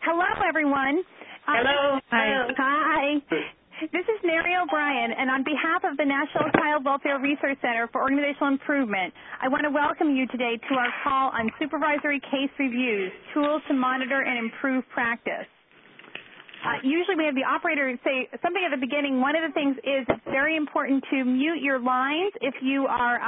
Hello, everyone. Hello. Hi. Hi. This is Mary O'Brien, and on behalf of the National Child Welfare Resource Center for Organizational Improvement, I want to welcome you today to our call on supervisory case reviews, tools to monitor and improve practice. Usually we have the operator say something at the beginning. One of the things is it's very important to mute your lines if you are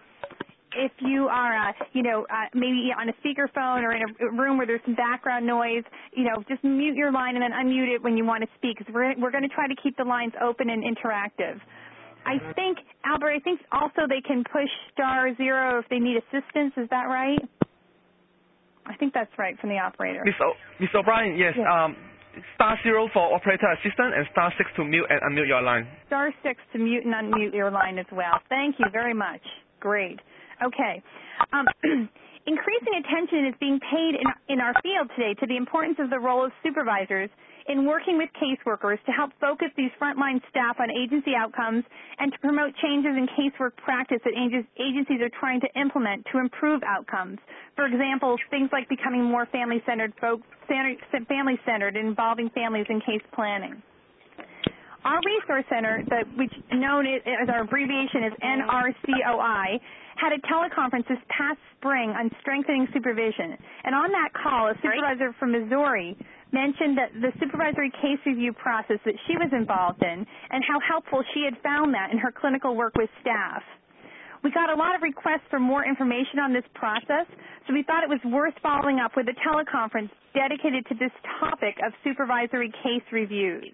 maybe on a speakerphone or in a room where there's some background noise, just mute your line and then unmute it when you want to speak, because we're going to try to keep the lines open and interactive. I think, Albert, also they can push *0 if they need assistance. Is that right? I think that's right from the operator. Ms. O'Brien, yes. *0 for operator assistant and *6 to mute and unmute your line. *6 to mute and unmute your line as well. Thank you very much. Great. Okay. Increasing attention is being paid in our field today to the importance of the role of supervisors in working with caseworkers to help focus these frontline staff on agency outcomes and to promote changes in casework practice that agencies are trying to implement to improve outcomes. For example, things like becoming more family-centered and involving families in case planning. Our resource center, which known as our abbreviation is NRCOI, had a teleconference this past spring on strengthening supervision. And on that call, a supervisor from Missouri mentioned that the supervisory case review process that she was involved in and how helpful she had found that in her clinical work with staff. We got a lot of requests for more information on this process, so we thought it was worth following up with a teleconference dedicated to this topic of supervisory case reviews.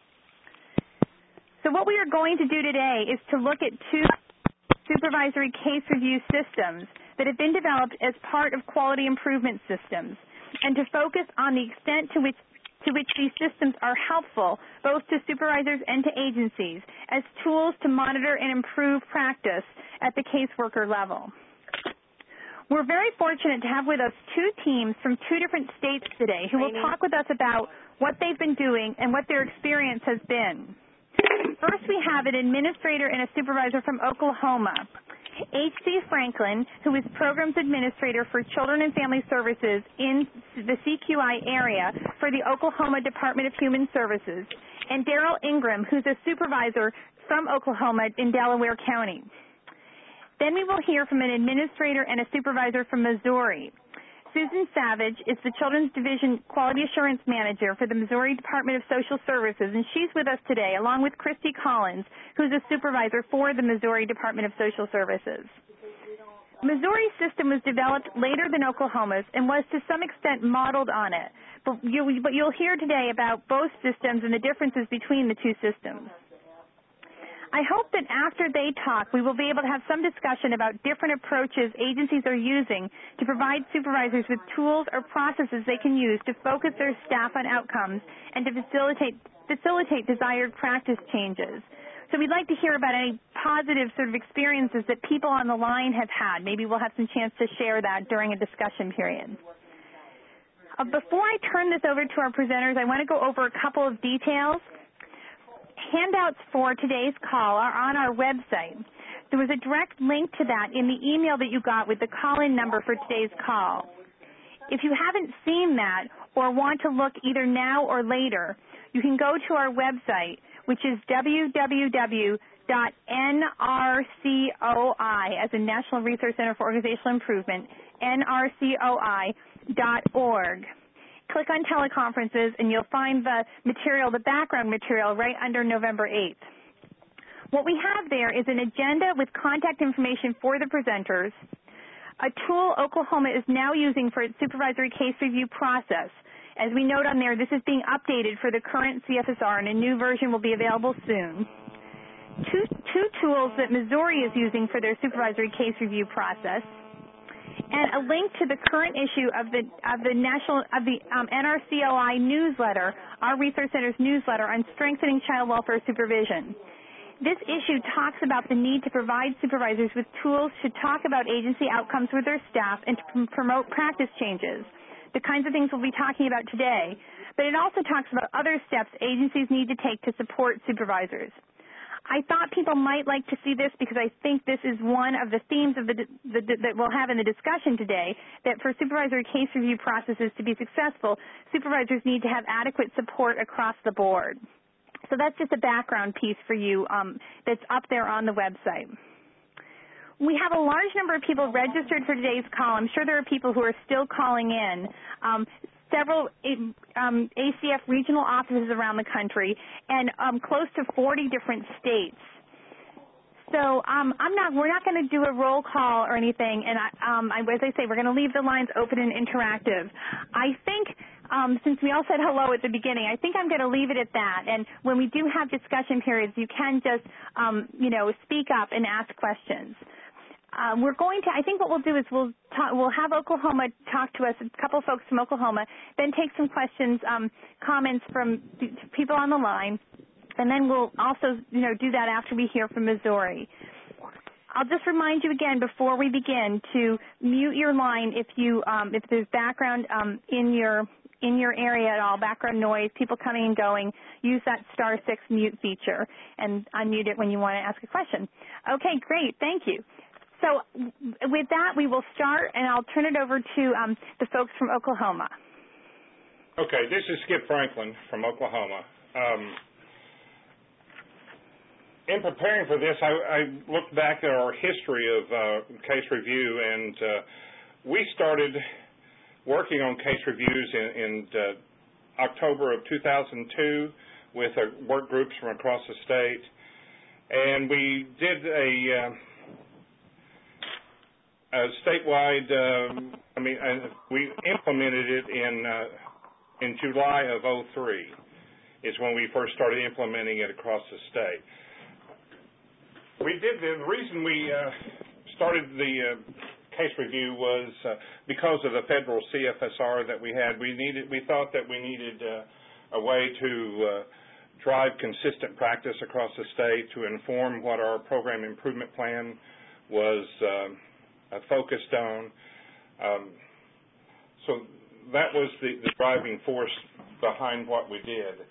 So what we are going to do today is to look at two supervisory case review systems that have been developed as part of quality improvement systems, and to focus on the extent to which these systems are helpful both to supervisors and to agencies as tools to monitor and improve practice at the caseworker level. We're very fortunate to have with us two teams from two different states today who will talk with us about what they've been doing and what their experience has been. First, we have an administrator and a supervisor from Oklahoma, H.C. Franklin, who is Programs Administrator for Children and Family Services in the CQI area for the Oklahoma Department of Human Services, and Daryl Ingram, who's a supervisor from Oklahoma in Delaware County. Then we will hear from an administrator and a supervisor from Missouri. Susan Savage is the Children's Division Quality Assurance Manager for the Missouri Department of Social Services, and she's with us today, along with Christy Collins, who's a supervisor for the Missouri Department of Social Services. Missouri's system was developed later than Oklahoma's and was to some extent modeled on it, but you'll hear today about both systems and the differences between the two systems. I hope that after they talk, we will be able to have some discussion about different approaches agencies are using to provide supervisors with tools or processes they can use to focus their staff on outcomes and to facilitate desired practice changes. So we'd like to hear about any positive sort of experiences that people on the line have had. Maybe we'll have some chance to share that during a discussion period. Before I turn this over to our presenters, I want to go over a couple of details. Handouts for today's call are on our website. There was a direct link to that in the email that you got with the call-in number for today's call. If you haven't seen that or want to look either now or later, you can go to our website, which is www.nrcoi, as in National Resource Center for Organizational Improvement, nrcoi.org. Click on teleconferences, and you'll find the material, the background material, right under November 8th. What we have there is an agenda with contact information for the presenters, a tool Oklahoma is now using for its supervisory case review process. As we note on there, this is being updated for the current CFSR, and a new version will be available soon. Two tools that Missouri is using for their supervisory case review process, and a link to the current issue of the NRCOI newsletter, our Resource Center's newsletter on strengthening child welfare supervision. This issue talks about the need to provide supervisors with tools to talk about agency outcomes with their staff and to promote practice changes, the kinds of things we'll be talking about today. But it also talks about other steps agencies need to take to support supervisors. I thought people might like to see this because I think this is one of the themes of that we'll have in the discussion today, that for supervisory case review processes to be successful, supervisors need to have adequate support across the board. So that's just a background piece for you that's up there on the website. We have a large number of people registered for today's call. I'm sure there are people who are still calling in. Several ACF regional offices around the country, and close to 40 different states. So we're not going to do a roll call or anything, and as I say, we're going to leave the lines open and interactive. I think since we all said hello at the beginning, I think I'm going to leave it at that. And when we do have discussion periods, you can just speak up and ask questions. I think what we'll do is we'll have Oklahoma talk to us, a couple folks from Oklahoma, then take some questions, comments from people on the line, and then we'll also, do that after we hear from Missouri. I'll just remind you again before we begin to mute your line if there's background in your area at all, background noise, people coming and going. Use that *6 mute feature and unmute it when you want to ask a question. Okay, great, thank you. So with that, we will start, and I'll turn it over to the folks from Oklahoma. Okay, this is Skip Franklin from Oklahoma. In preparing for this, I looked back at our history of case review, and we started working on case reviews in October of 2002 with work groups from across the state, and we did a statewide, we implemented it in July of 2003 is when we first started implementing it across the state. The reason we started the case review was because of the federal CFSR that we had. We thought that we needed a way to drive consistent practice across the state to inform what our program improvement plan was focused on. So that was the driving force behind what we did.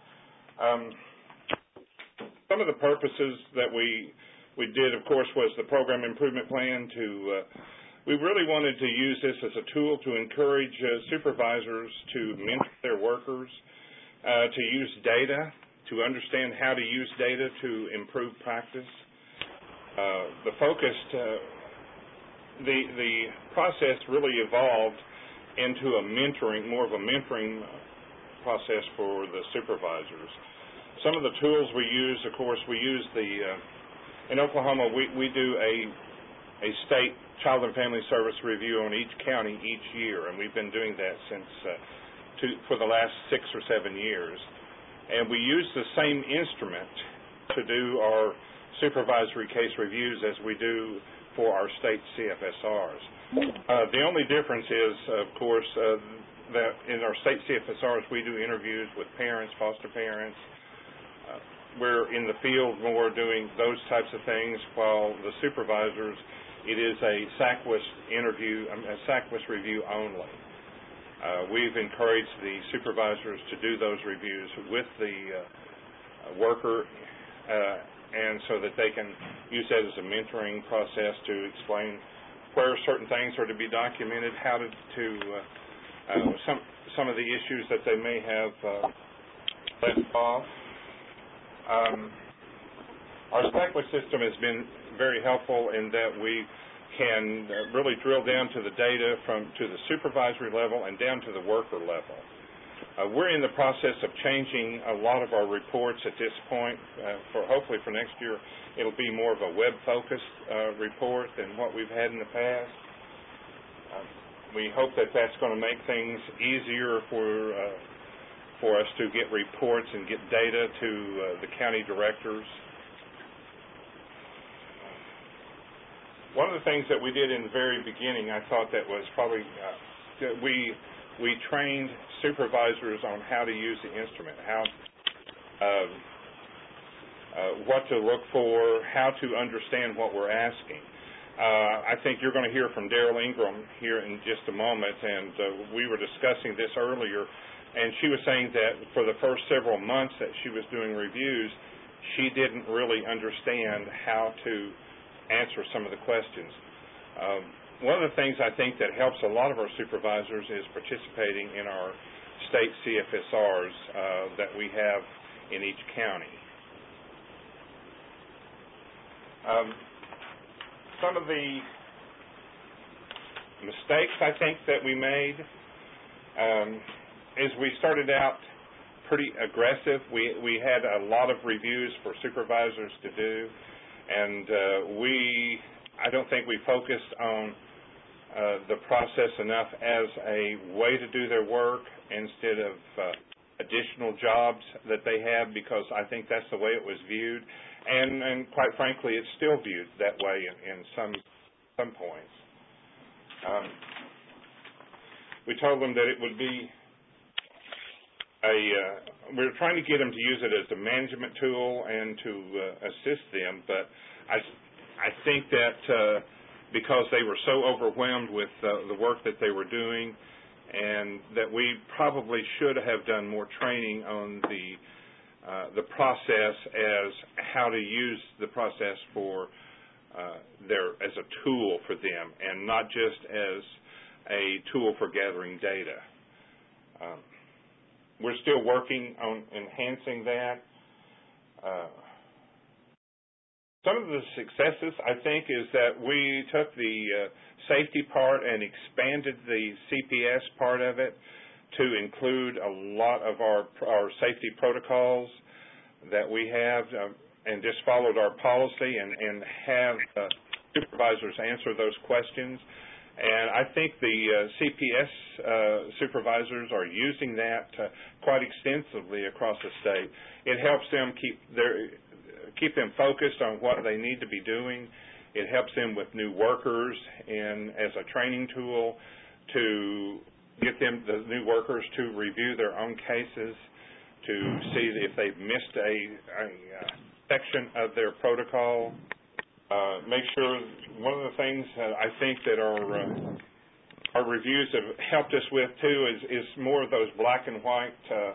Some of the purposes that we did, of course, was the program improvement plan we really wanted to use this as a tool to encourage supervisors to mentor their workers, to use data, to understand how to use data to improve practice. The process really evolved into more of a mentoring process for the supervisors. Some of the tools we use, of course, in Oklahoma, we do a state child and family service review on each county each year, and we've been doing that for the last 6 or 7 years. And we use the same instrument to do our supervisory case reviews as we do for our state CFSRs. The only difference is, of course, that in our state CFSRs we do interviews with parents, foster parents. We're in the field more doing those types of things, while the supervisors, it is a SACWIS review only. We've encouraged the supervisors to do those reviews with the worker, and so that they can use that as a mentoring process to explain where certain things are to be documented, how to some of the issues that they may have left off. Our SACWIS system has been very helpful in that we can really drill down to the data to the supervisory level and down to the worker level. We're in the process of changing a lot of our reports at this point. Hopefully for next year, it'll be more of a web-focused report than what we've had in the past. We hope that that's going to make things easier for us to get reports and get data to the county directors. One of the things that we did in the very beginning, I thought that was probably we trained supervisors on how to use the instrument, what to look for, how to understand what we're asking. I think you're going to hear from Daryl Ingram here in just a moment, and we were discussing this earlier, and she was saying that for the first several months that she was doing reviews, she didn't really understand how to answer some of the questions. One of the things I think that helps a lot of our supervisors is participating in our state CFSRs that we have in each county. Some of the mistakes I think that we made is we started out pretty aggressive. We had a lot of reviews for supervisors to do, and I don't think we focused on the process enough as a way to do their work instead of additional jobs that they have, because I think that's the way it was viewed, and quite frankly, it's still viewed that way in some points. We told them that it would be we were trying to get them to use it as a management tool and to assist them, but I think that because they were so overwhelmed with the work that they were doing, and that we probably should have done more training on the process as how to use the process for as a tool for them, and not just as a tool for gathering data. We're still working on enhancing that. Some of the successes, I think, is that we took the safety part and expanded the CPS part of it to include a lot of our safety protocols that we have, and just followed our policy and have supervisors answer those questions. And I think the CPS supervisors are using that quite extensively across the state. It helps them keep them focused on what they need to be doing. It helps them with new workers and as a training tool to get the new workers to review their own cases, to see if they've missed a section of their protocol. Make sure one of the things I think that our reviews have helped us with too is more of those black and white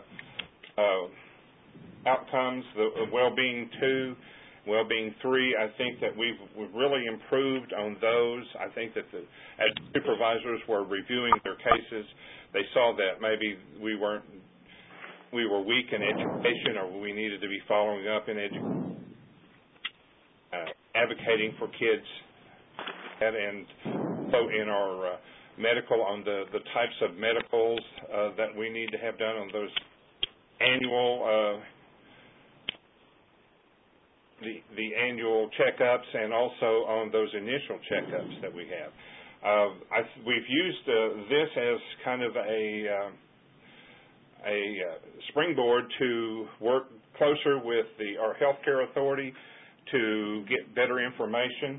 outcomes. The well-being 2, well-being 3. I think that we've really improved on those. I think that as supervisors were reviewing their cases, they saw that maybe we were weak in education, or we needed to be following up in education. Advocating for kids, and so in our medical, on the types of medicals that we need to have done on those annual the annual checkups, and also on those initial checkups that we have. We've used this as kind of a springboard to work closer with our healthcare authority to get better information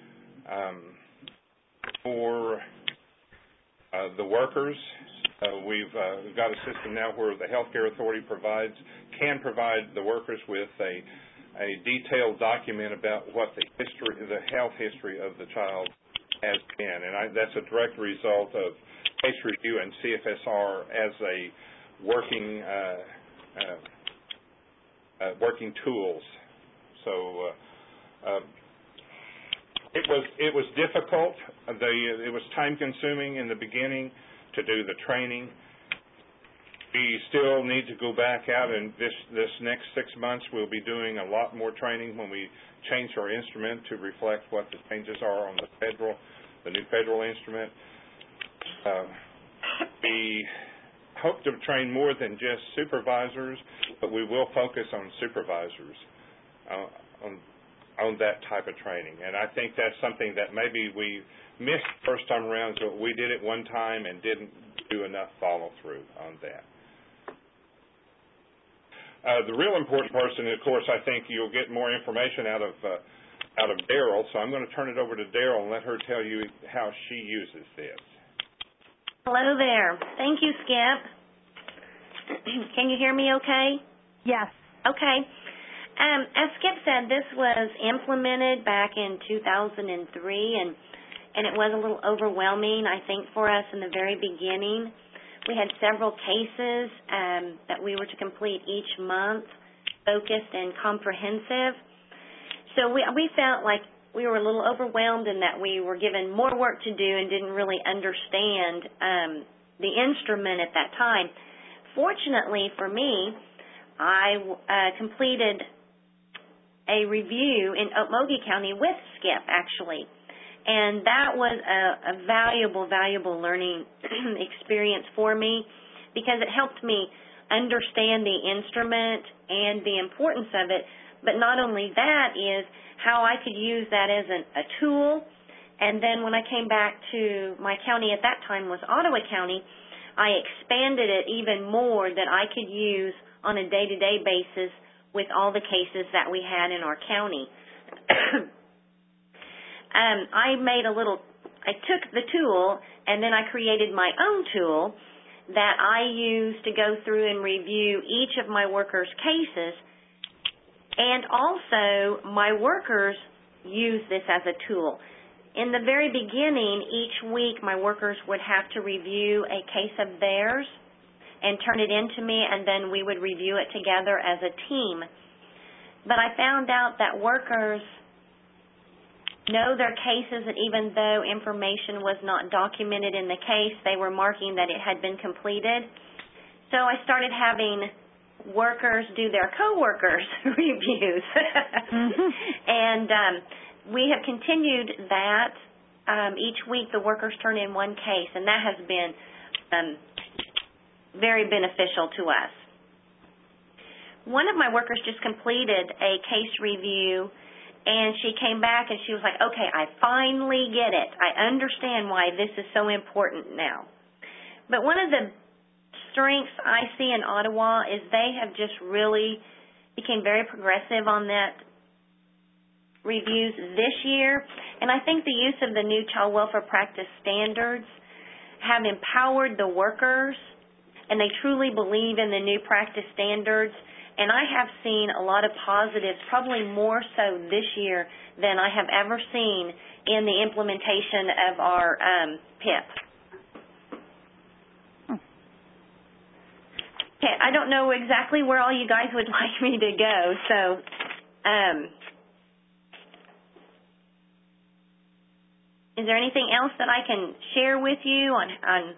for the workers. We've got a system now where the healthcare authority can provide the workers with a detailed document about what the health history of the child has been, and that's a direct result of case review and CFSR as a working tools. So it was difficult. It was time consuming in the beginning to do the training. We still need to go back out, and this next 6 months we'll be doing a lot more training when we change our instrument to reflect what the changes are on the new federal instrument. We hope to train more than just supervisors, but we will focus on supervisors on that type of training. And I think that's something that maybe we missed first time around, so we did it one time and didn't do enough follow-through on that. The real important person, of course, I think you'll get more information out of Daryl, so I'm going to turn it over to Daryl and let her tell you how she uses this. Hello there. Thank you, Skip. Can you hear me okay? Yes. Okay. As Skip said, this was implemented back in 2003, and it was a little overwhelming, I think, for us in the very beginning. We had several cases that we were to complete each month, focused and comprehensive. So we felt like we were a little overwhelmed in that we were given more work to do and didn't really understand the instrument at that time. Fortunately for me, I completed a review in Okmulgee County with Skip, actually. And that was a valuable learning experience for me because it helped me understand the instrument and the importance of it. But not only that is how I could use that as a tool. And then when I came back to my county at that time was Ottawa County, I expanded it even more that I could use on a day-to-day basis with all the cases that we had in our county. I took the tool and then I created my own tool that I use to go through and review each of my workers' cases. And also, my workers use this as a tool. In the very beginning, each week, my workers would have to review a case of theirs and turn it in to me, and then we would review it together as a team. But I found out that workers know their cases, and even though information was not documented in the case, they were marking that it had been completed. So I started having workers do their coworkers' reviews. And we have continued that. Each week the workers turn in one case, and that has been very beneficial to us. One of my workers just completed a case review, and she came back and she was like, okay, I finally get it. I understand why this is so important now. But one of the strengths I see in Ottawa is they have just really became very progressive on that reviews this year. And I think the use of the new child welfare practice standards have empowered the workers, and they truly believe in the new practice standards. And I have seen a lot of positives, probably more so this year than I have ever seen in the implementation of our PIP. Okay, I don't know exactly where all you guys would like me to go, so is there anything else that I can share with you on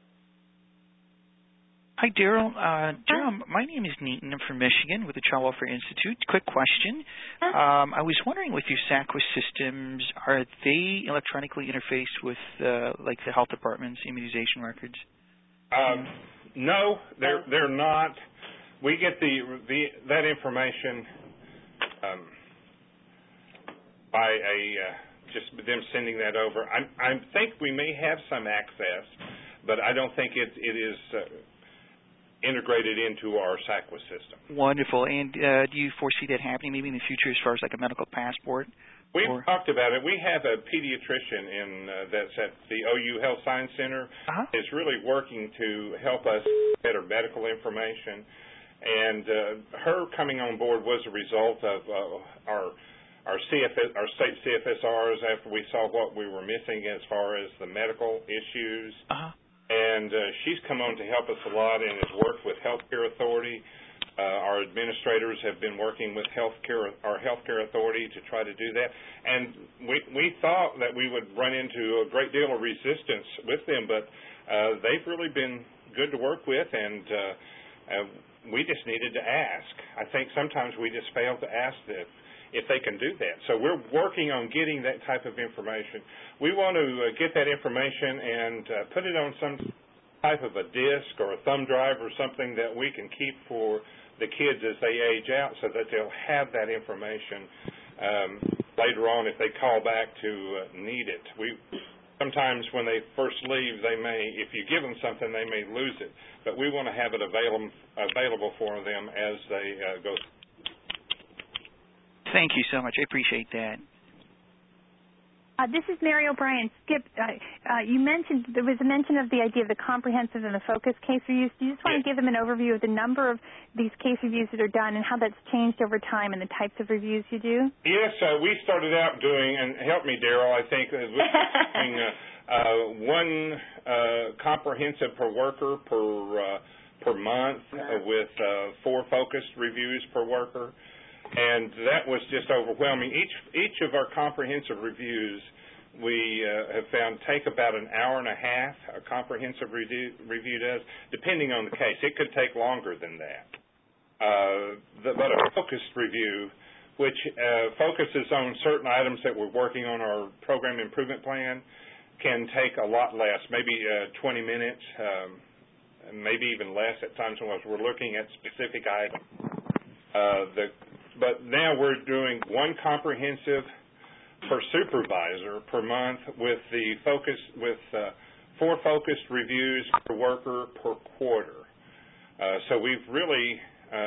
Hi, Daryl. Daryl, my name is Neaton. I'm from Michigan with the Child Welfare Institute. Quick question. I was wondering with your SACWIS systems, are they electronically interfaced with like the health department's immunization records? No, they're not. We get that information by just them sending that over. I think we may have some access, but I don't think it is integrated into our SACWIS system. Wonderful. And do you foresee that happening maybe in the future as far as like a medical passport? We've talked about it. We have a pediatrician that's at the OU Health Science Center. Is really working to help us get better medical information. And her coming on board was a result of our state CFSRs after we saw what we were missing as far as the medical issues. And she's come on to help us a lot and has worked with Healthcare Authority. Our administrators have been working with our Healthcare Authority to try to do that. And we thought that we would run into a great deal of resistance with them, but they've really been good to work with, and we just needed to ask. I think sometimes we just fail to ask if they can do that. So we're working on getting that type of information. We want to get that information and put it on some type of a disk or a thumb drive or something that we can keep for the kids as they age out so that they'll have that information later on if they call back to need it. Sometimes when they first leave, if you give them something, they may lose it. But we want to have it available for them as they go through. Thank you so much. I appreciate that. This is Mary O'Brien. Skip, you mentioned there was a mention of the idea of the comprehensive and the focused case reviews. Do you just want to give them an overview of the number of these case reviews that are done and how that's changed over time and the types of reviews you do? Yes, we started out doing, and help me, Daryl, I think, one comprehensive per worker per per month with 4 focused reviews per worker, and that was just overwhelming. Each of our comprehensive reviews we have found take about an hour and a half. A comprehensive review does, depending on the case. It could take longer than that. But a focused review, which focuses on certain items that we're working on our program improvement plan, can take a lot less, maybe 20 minutes, maybe even less at times when we're looking at specific items. But now we're doing one comprehensive per supervisor per month with 4 focused reviews per worker per quarter. So we've really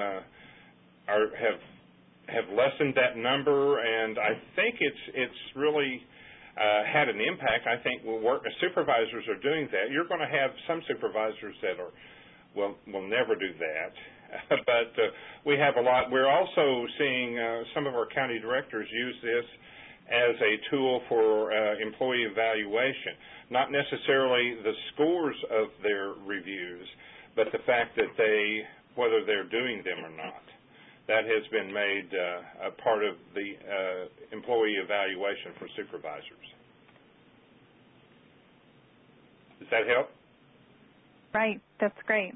have lessened that number, and I think it's really had an impact. I think supervisors are doing that. You're going to have some supervisors that will never do that, but we have a lot. We're also seeing some of our county directors use this as a tool for employee evaluation, not necessarily the scores of their reviews, but the fact that whether they're doing them or not. That has been made a part of the employee evaluation for supervisors. Does that help? Right. That's great.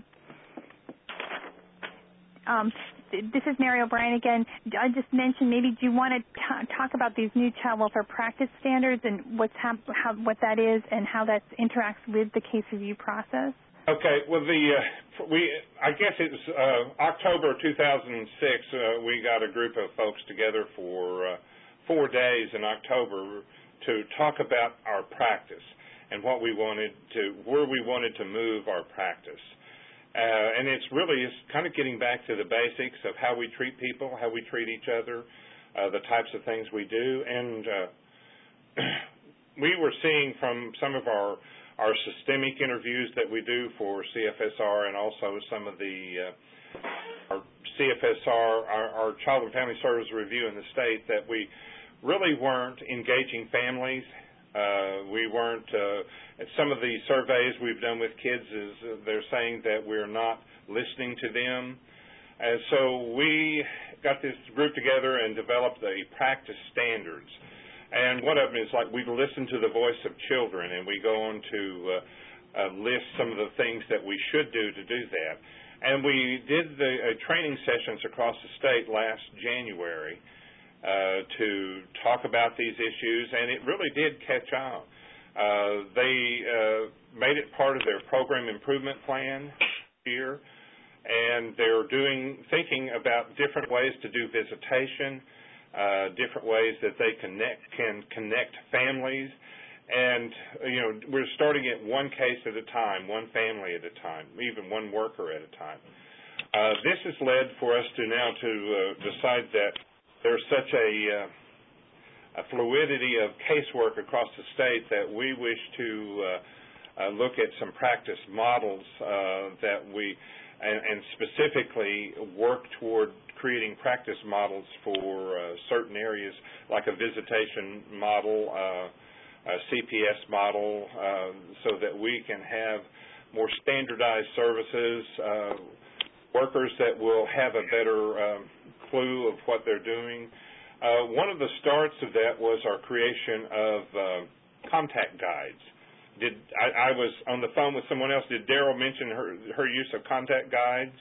This is Mary O'Brien again. I just mentioned, maybe do you want to talk about these new child welfare practice standards and what that is and how that interacts with the case review process? Okay. Well, I guess it was October 2006. We got a group of folks together for 4 days in October to talk about our practice and where we wanted to move our practice. And it's kind of getting back to the basics of how we treat people, how we treat each other, the types of things we do. And we were seeing from some of our systemic interviews that we do for CFSR and also some of our CFSR, our Child and Family Services Review in the state, that we really weren't engaging families. We weren't, some of the surveys we've done with kids they're saying that we're not listening to them. And so we got this group together and developed the practice standards. And one of them is like we listen to the voice of children, and we go on to list some of the things that we should do to do that. And we did the training sessions across the state last January to talk about these issues, and it really did catch on. They made it part of their program improvement plan here, and they're thinking about different ways to do visitation, different ways that they can connect families, and we're starting at one case at a time, one family at a time, even one worker at a time. This has led for us to now to decide that there's such a fluidity of casework across the state that we wish to look at some practice models that and specifically work toward creating practice models for certain areas, like a visitation model, a CPS model, so that we can have more standardized services, workers that will have a better clue of what they're doing. One of the starts of that was our creation of contact guides. I was on the phone with someone else. Did Daryl mention her use of contact guides?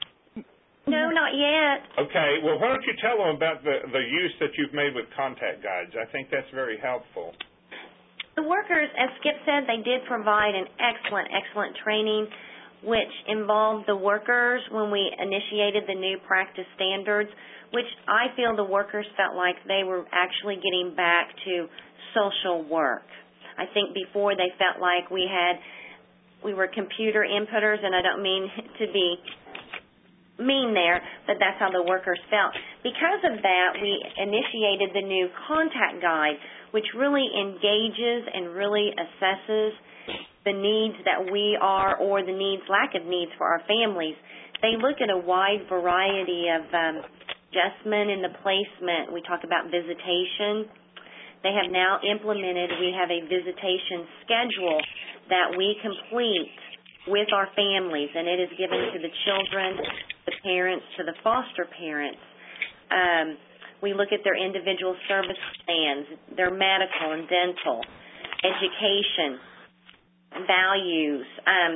No, not yet. Okay. Well, why don't you tell them about the use that you've made with contact guides? I think that's very helpful. The workers, as Skip said, they did provide an excellent training, which involved the workers when we initiated the new practice standards, which I feel the workers felt like they were actually getting back to social work. I think before they felt like we were computer inputters, and I don't mean to be mean there, but that's how the workers felt. Because of that, we initiated the new contact guide, which really engages and really assesses the needs that we are, or the lack of needs for our families. They look at a wide variety of adjustment in the placement. We talk about visitation. They have now implemented, we have a visitation schedule that we complete with our families, and it is given to the children, the parents, to the foster parents. We look at their individual service plans, their medical and dental, education, values.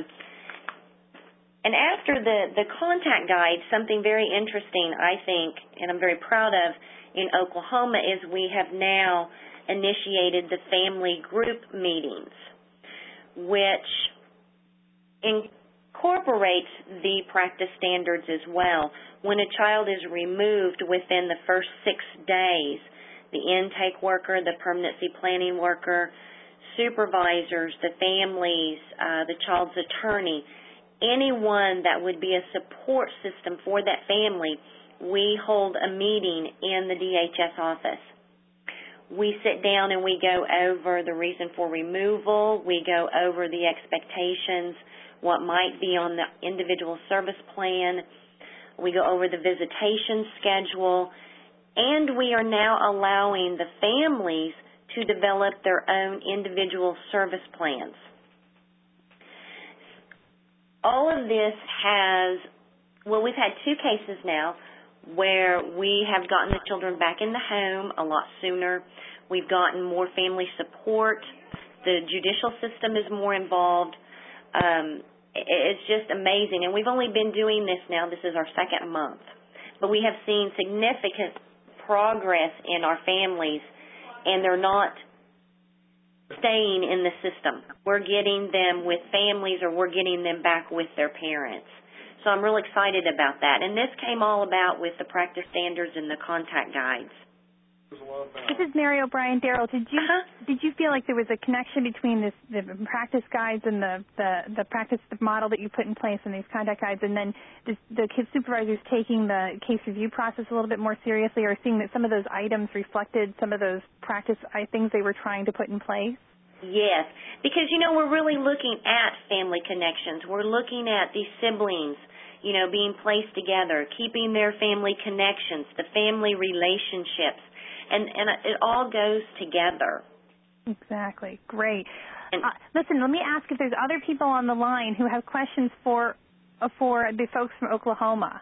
And after the contact guide, something very interesting, I think, and I'm very proud of in Oklahoma, is we have now initiated the family group meetings, which incorporates the practice standards as well. When a child is removed within the first 6 days, the intake worker, the permanency planning worker, supervisors, the families, the child's attorney, anyone that would be a support system for that family, we hold a meeting in the DHS office. We sit down and we go over the reason for removal. We go over the expectations, what might be on the individual service plan. We go over the visitation schedule. And we are now allowing the families to develop their own individual service plans. All of this we've had 2 cases now where we have gotten the children back in the home a lot sooner. We've gotten more family support. The judicial system is more involved. It's just amazing. And we've only been doing this now. This is our 2nd month. But we have seen significant progress in our families, and they're not staying in the system. We're getting them with families, or we're getting them back with their parents. So I'm real excited about that. And this came all about with the practice standards and the contact guides. This is Mary O'Brien. Daryl, did you feel like there was a connection between the practice guides and the practice model that you put in place and these contact guides, and then the KIDS supervisors taking the case review process a little bit more seriously, or seeing that some of those items reflected some of those practice things they were trying to put in place? Yes, because, we're really looking at family connections. We're looking at these siblings, being placed together, keeping their family connections, the family relationships. And it all goes together. Exactly. Great. Listen, let me ask if there's other people on the line who have questions for the folks from Oklahoma.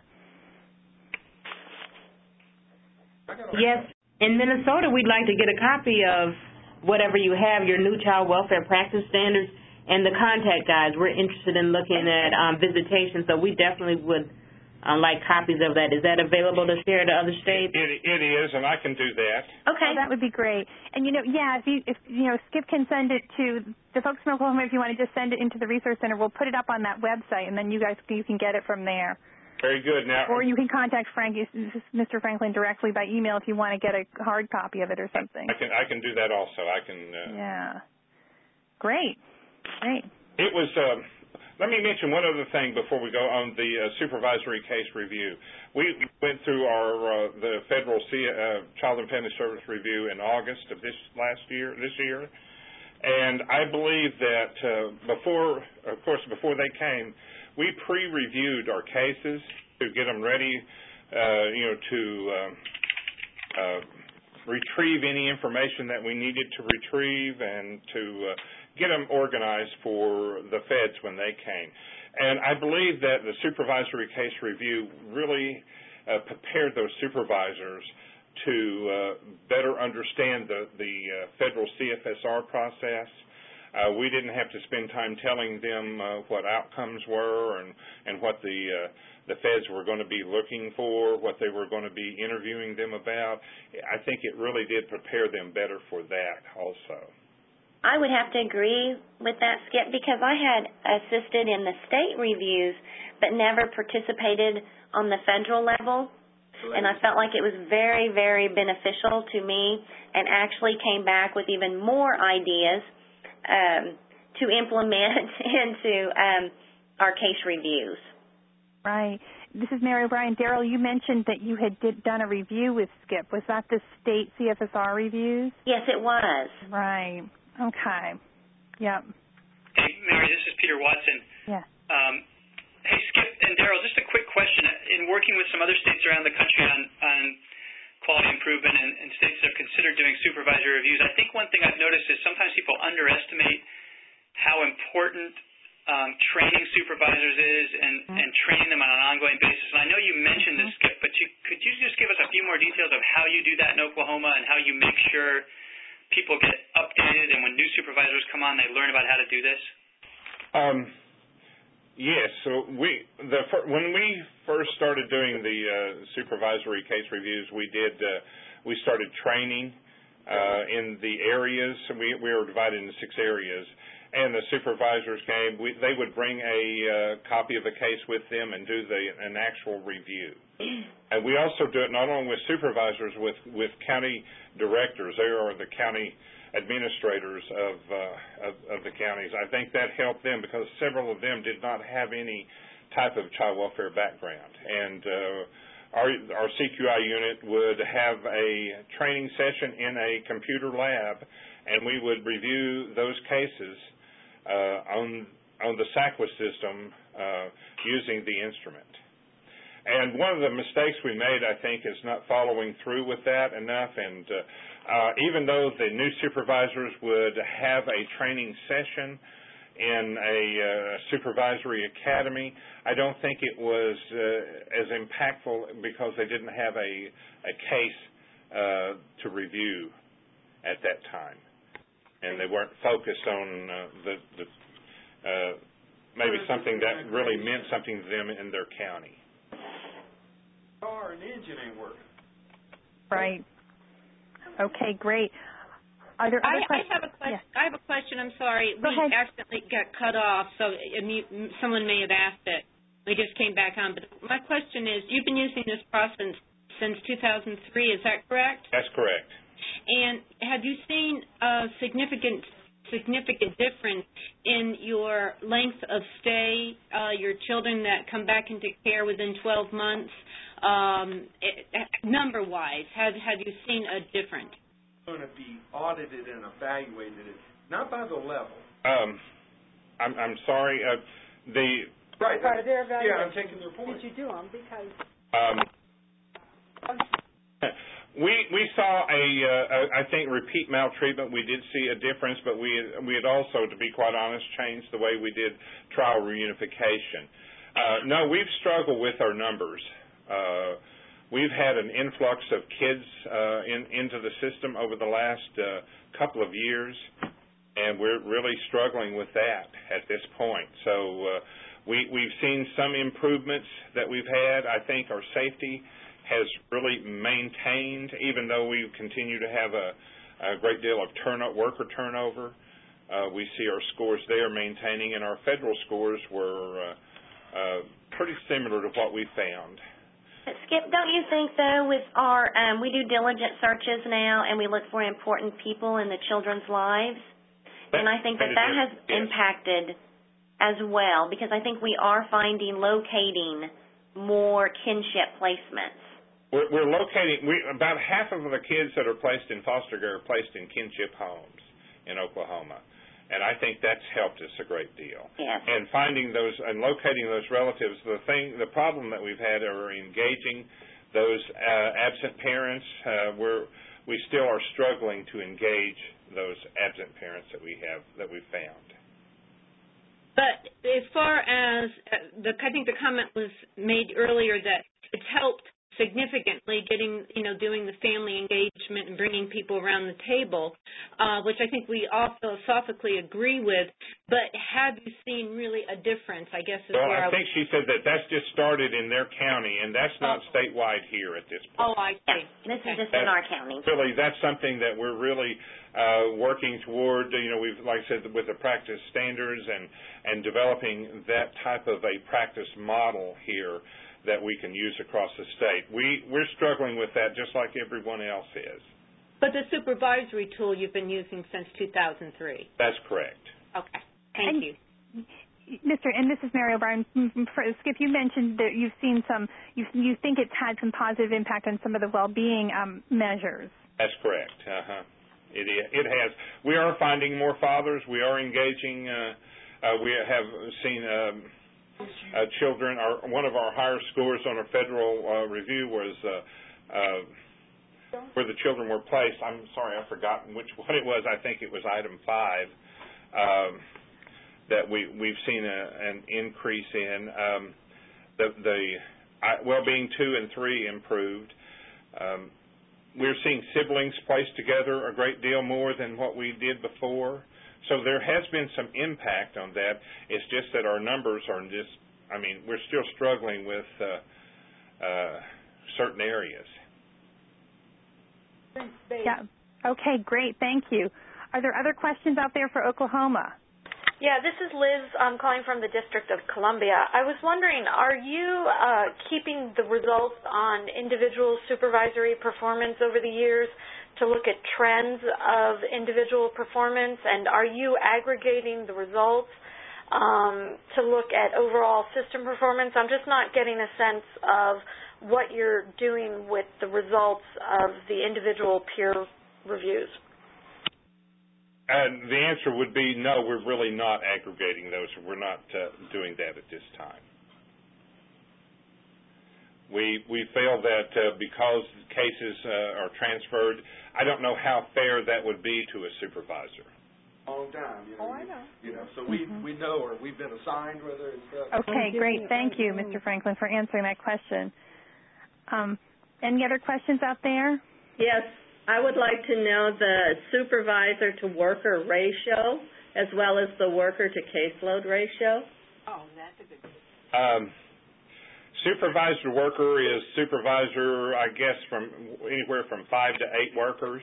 Yes. In Minnesota, we'd like to get a copy of whatever you have, your new child welfare practice standards and the contact guides. We're interested in looking at visitation, so we definitely would like copies of that. Is that available to share to other states? It is, and I can do that. Okay, that would be great. And if Skip can send it to the folks from Oklahoma, if you want to just send it into the resource center, we'll put it up on that website, and then you can get it from there. Very good. Now, or you can contact Mr. Franklin directly by email if you want to get a hard copy of it or something. I can do that also. Yeah. Great. It was. Let me mention one other thing before we go on the supervisory case review. We went through the federal Child and Family Service Review in August of this year, and I believe that before they came, we pre-reviewed our cases to get them ready, to retrieve any information that we needed to retrieve and to get them organized for the feds when they came. And I believe that the supervisory case review really prepared those supervisors to better understand the federal CFSR process. We didn't have to spend time telling them what outcomes were and what the feds were going to be looking for, what they were going to be interviewing them about. I think it really did prepare them better for that also. I would have to agree with that, Skip, because I had assisted in the state reviews but never participated on the federal level, and I felt like it was very, very beneficial to me and actually came back with even more ideas to implement into our case reviews. Right. This is Mary O'Brien. Daryl, you mentioned that you had done a review with Skip. Was that the state CFSR reviews? Yes, it was. Right. Okay. Yep. Hey, Mary, this is Peter Watson. Yeah. Hey, Skip and Daryl, just a quick question. In working with some other states around the country on quality improvement and states that have considered doing supervisory reviews, I think one thing I've noticed is sometimes people underestimate how important training supervisors is and training them on an ongoing basis. And I know you mentioned this, Skip, but could you just give us a few more details of how you do that in Oklahoma and how you make sure people get updated and when new supervisors come on, they learn about how to do this? Yes. So when we first started doing the supervisory case reviews, we started training in the areas. We were divided into 6 areas. And the supervisors came. They would bring a copy of a case with them and do an actual review. And we also do it not only with supervisors, with county directors. They are the county administrators of the counties. I think that helped them because several of them did not have any type of child welfare background. And our CQI unit would have a training session in a computer lab, and we would review those cases on the SACWA system using the instrument. And one of the mistakes we made, I think, is not following through with that enough. And even though the new supervisors would have a training session in a supervisory academy, I don't think it was as impactful because they didn't have a case to review at that time. And they weren't focused on maybe something that really meant something to them in their county. Car and engine ain't working. Right. Okay, great. Are there other questions? I have a question. Yeah. I have a question. I'm sorry. Go ahead. Accidentally got cut off, so someone may have asked it. We just came back on. But my question is, you've been using this process since 2003. Is that correct? That's correct. And have you seen a significant difference in your length of stay, your children that come back into care within 12 months, number-wise? Have you seen a difference? Going to be audited and evaluated, not by the level. I'm sorry. Right. Part of their evaluation. Yeah, I'm taking your point. Did you do them? Because we saw I think repeat maltreatment. We did see a difference, but we had also, to be quite honest, changed the way we did trial reunification. No, we've struggled with our numbers. We've had an influx of kids into the system over the last couple of years, and we're really struggling with that at this point. So we've seen some improvements that we've had. I think our safety has really maintained, even though we continue to have a great deal of worker turnover. We see our scores there maintaining, and our federal scores were pretty similar to what we found. Skip, don't you think, though, with our we do diligent searches now, and we look for important people in the children's lives, and I think that has impacted as well, because I think we are locating more kinship placements. We're locating about half of the kids that are placed in foster care are placed in kinship homes in Oklahoma, and I think that's helped us a great deal. Yes. And finding those and locating those relatives. The problem that we've had are engaging those absent parents. We still are struggling to engage those absent parents that we found. But as far as I think the comment was made earlier that it's helped significantly doing the family engagement and bringing people around the table, which I think we all philosophically agree with. But have you seen really a difference, I guess, is where I think she said that's just started in their county, and that's not statewide here at this point. Oh, I see. Yeah, this is just in our county. Really, that's something that we're really working toward. We've, like I said, with the practice standards and developing that type of a practice model here that we can use across the state. We're struggling with that just like everyone else is. But the supervisory tool you've been using since 2003. That's correct. Okay. Thank you. And this is Mary O'Brien. Skip, you mentioned that you've seen you think it's had some positive impact on some of the well-being measures. That's correct. It has. We are finding more fathers. We are engaging. We have seen children. One of our higher scores on a federal review was where the children were placed. I'm sorry, I've forgotten what it was. I think it was item 5. that we've seen an increase in. The well-being 2 and 3 improved. We're seeing siblings placed together a great deal more than what we did before. So there has been some impact on that. It's just that our numbers are we're still struggling with certain areas. Yeah. Okay, great. Thank you. Are there other questions out there for Oklahoma? Yeah, this is Liz. I'm calling from the District of Columbia. I was wondering, are you keeping the results on individual supervisory performance over the years to look at trends of individual performance, and are you aggregating the results to look at overall system performance? I'm just not getting a sense of what you're doing with the results of the individual peer reviews. The answer would be no, we're really not aggregating those. We're not doing that at this time. We feel that because cases are transferred, I don't know how fair that would be to a supervisor. Long time, I know. So we know, or we've been assigned whether it's. Okay, great. Thank you, Mr. Franklin, for answering that question. Any other questions out there? Yes, I would like to know the supervisor to worker ratio as well as the worker to caseload ratio. Oh, that's a good question. Supervisor worker is supervisor, I guess, from anywhere from 5 to 8 workers.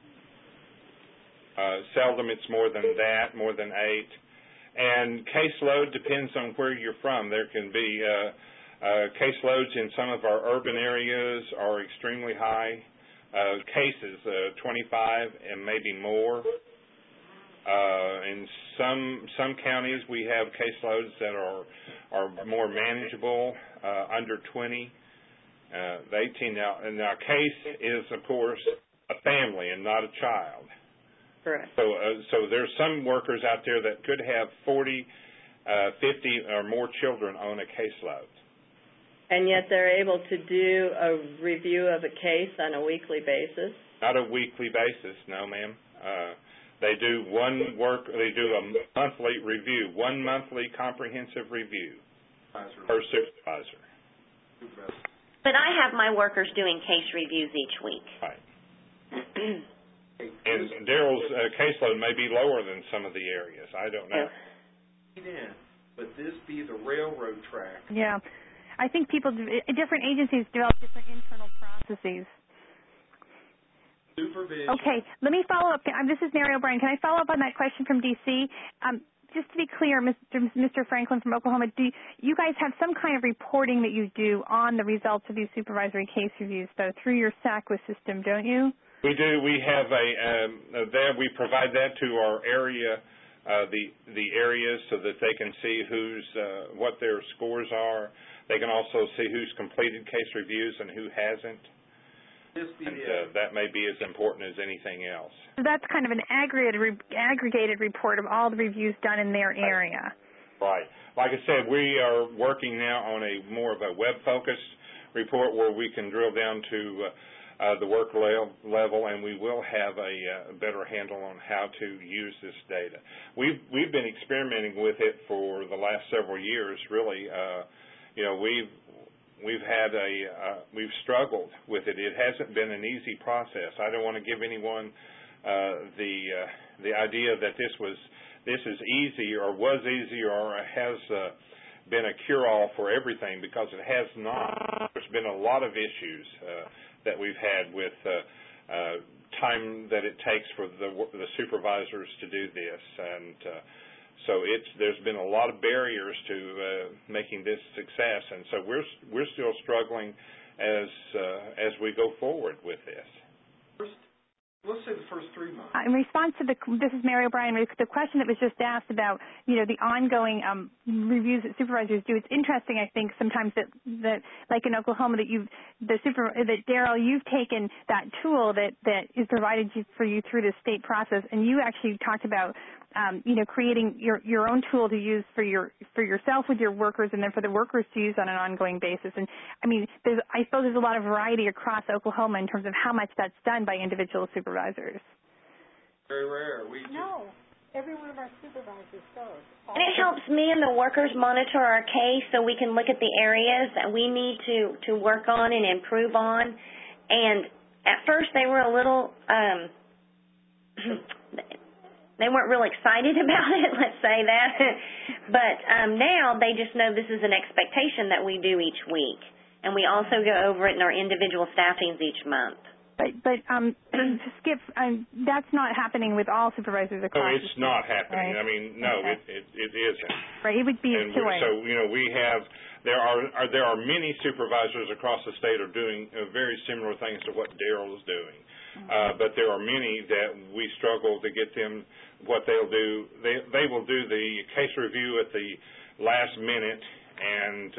Seldom it's more than that, more than 8. And caseload depends on where you're from. There can be caseloads in some of our urban areas are extremely high. Cases, 25 and maybe more. In some counties, we have caseloads that are more manageable, under 20. The 18 now. And our case is, of course, a family and not a child. Correct. So there's some workers out there that could have 40, 50 or more children on a caseload. And yet they're able to do a review of a case on a weekly basis? Not a weekly basis, no, ma'am. They do a monthly review, 1 monthly comprehensive review per supervisor. But I have my workers doing case reviews each week. Right. And Daryl's caseload may be lower than some of the areas. I don't know. But this be the railroad track. Yeah. I think different agencies develop different internal processes. Supervision. Okay, let me follow up. This is Mary O'Brien. Can I follow up on that question from D.C.? Just to be clear, Mr. Franklin from Oklahoma, do you guys have some kind of reporting that you do on the results of these supervisory case reviews, though, through your SACWIS system, don't you? We do. We have we provide that to our area, the areas, so that they can see what their scores are. They can also see who's completed case reviews and who hasn't. And that may be as important as anything else. So that's kind of an aggregated report of all the reviews done in their area. Right. Like I said, we are working now on more of a web-focused report where we can drill down to the work level, and we will have a better handle on how to use this data. We've been experimenting with it for the last several years, really. We've struggled with it. It hasn't been an easy process. I don't want to give anyone the idea that this is easy or was easy or has been a cure-all for everything, because it has not. There's been a lot of issues that we've had with time that it takes for the supervisors to do this, and so there's been a lot of barriers to making this success, and so we're still struggling as we go forward with this. Let's say the first 3 months. In response to this is Mary O'Brien, the question that was just asked about, the ongoing reviews that supervisors do. It's interesting, I think, sometimes that like in Oklahoma, that Daryl, you've taken that tool that is provided for you through the state process, and you actually talked about creating your own tool to use for yourself with your workers, and then for the workers to use on an ongoing basis. And I mean, I suppose there's a lot of variety across Oklahoma in terms of how much that's done by individual supervisors. Very rare. every one of our supervisors does. And it helps me and the workers monitor our case so we can look at the areas that we need to work on and improve on. And at first they were a little, they weren't real excited about it, let's say that. But now they just know this is an expectation that we do each week. And we also go over it in our individual staffings each month. But Skip, that's not happening with all supervisors across. No, it's not happening. Right? I mean, no, okay. it isn't. Right, it would be a choice. So we have there are many supervisors across the state are doing very similar things to what Daryl is doing, but there are many that we struggle to get them. What they'll do, they will do the case review at the last minute, and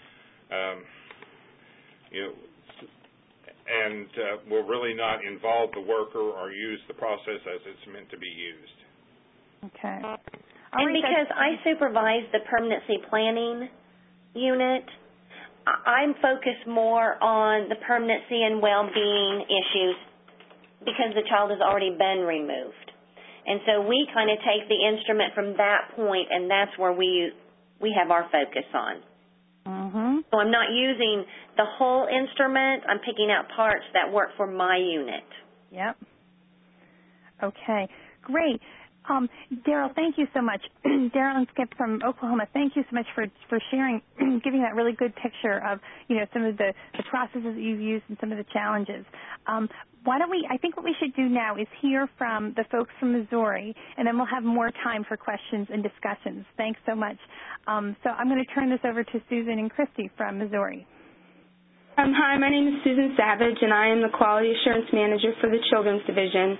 will really not involve the worker or use the process as it's meant to be used. Okay. And because I supervise the permanency planning unit, I'm focused more on the permanency and well-being issues because the child has already been removed. And so we kind of take the instrument from that point, and that's where we have our focus on. Mm-hmm. So I'm not using the whole instrument. I'm picking out parts that work for my unit. Yep. Okay. Great. Daryl, thank you so much. Daryl and Skip from Oklahoma, thank you so much for sharing, giving that really good picture of, some of the processes that you've used and some of the challenges. I think what we should do now is hear from the folks from Missouri, and then we'll have more time for questions and discussions. Thanks so much. So I'm going to turn this over to Susan and Christy from Missouri. Hi, my name is Susan Savage, and I am the Quality Assurance Manager for the Children's Division.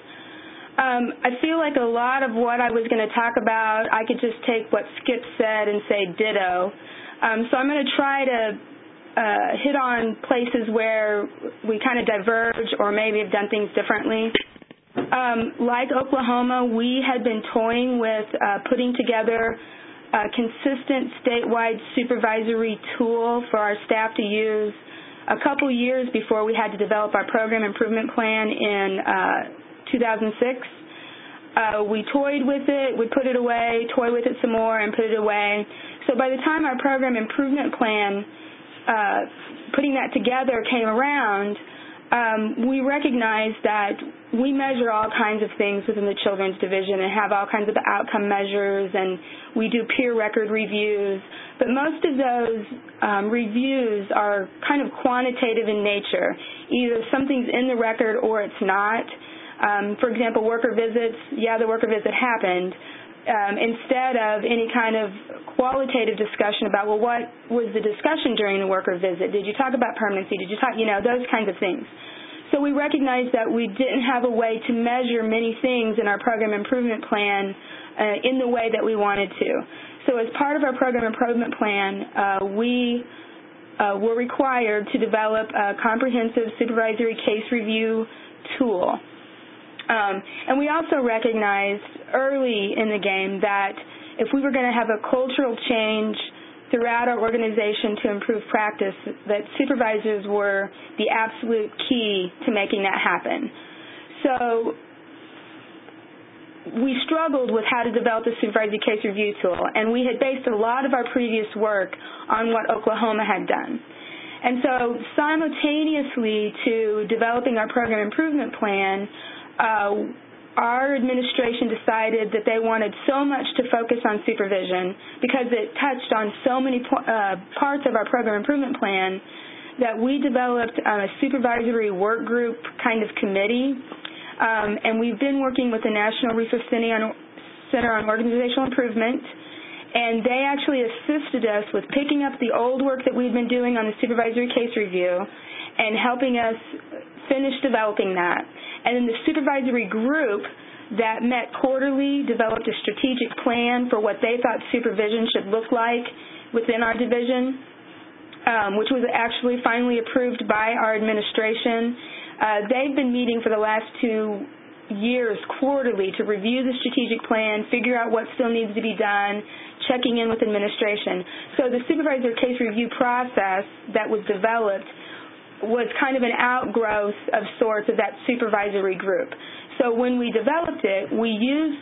I feel like a lot of what I was going to talk about, I could just take what Skip said and say ditto. So I'm going to try to hit on places where we kind of diverge or maybe have done things differently. Like Oklahoma, we had been toying with putting together a consistent statewide supervisory tool for our staff to use a couple years before we had to develop our program improvement plan in 2006. We toyed with it, we put it away, toy with it some more, and put it away. So by the time our program improvement plan, putting that together came around, we recognized that we measure all kinds of things within the Children's Division and have all kinds of outcome measures, and we do peer record reviews. But most of those reviews are kind of quantitative in nature. Either something's in the record or it's not. For example, worker visits, the worker visit happened. Instead of any kind of qualitative discussion about, well, what was the discussion during the worker visit? Did you talk about permanency? Did you talk, those kinds of things. So we recognized that we didn't have a way to measure many things in our program improvement plan in the way that we wanted to. So as part of our program improvement plan, we were required to develop a comprehensive supervisory case review tool. And we also recognized early in the game that if we were going to have a cultural change throughout our organization to improve practice, that supervisors were the absolute key to making that happen. So we struggled with how to develop a supervisory case review tool, and we had based a lot of our previous work on what Oklahoma had done. And so simultaneously to developing our program improvement plan, our administration decided that they wanted so much to focus on supervision because it touched on so many parts of our program improvement plan that we developed a supervisory work group kind of committee, and we've been working with the National Resource Center on Organizational Improvement, and they actually assisted us with picking up the old work that we've been doing on the supervisory case review and helping us finish developing that. And then the supervisory group that met quarterly developed a strategic plan for what they thought supervision should look like within our division, which was actually finally approved by our administration. They've been meeting for the last 2 years quarterly to review the strategic plan, figure out what still needs to be done, checking in with administration. So the supervisor case review process that was developed was kind of an outgrowth of sorts of that supervisory group. So when we developed it, we used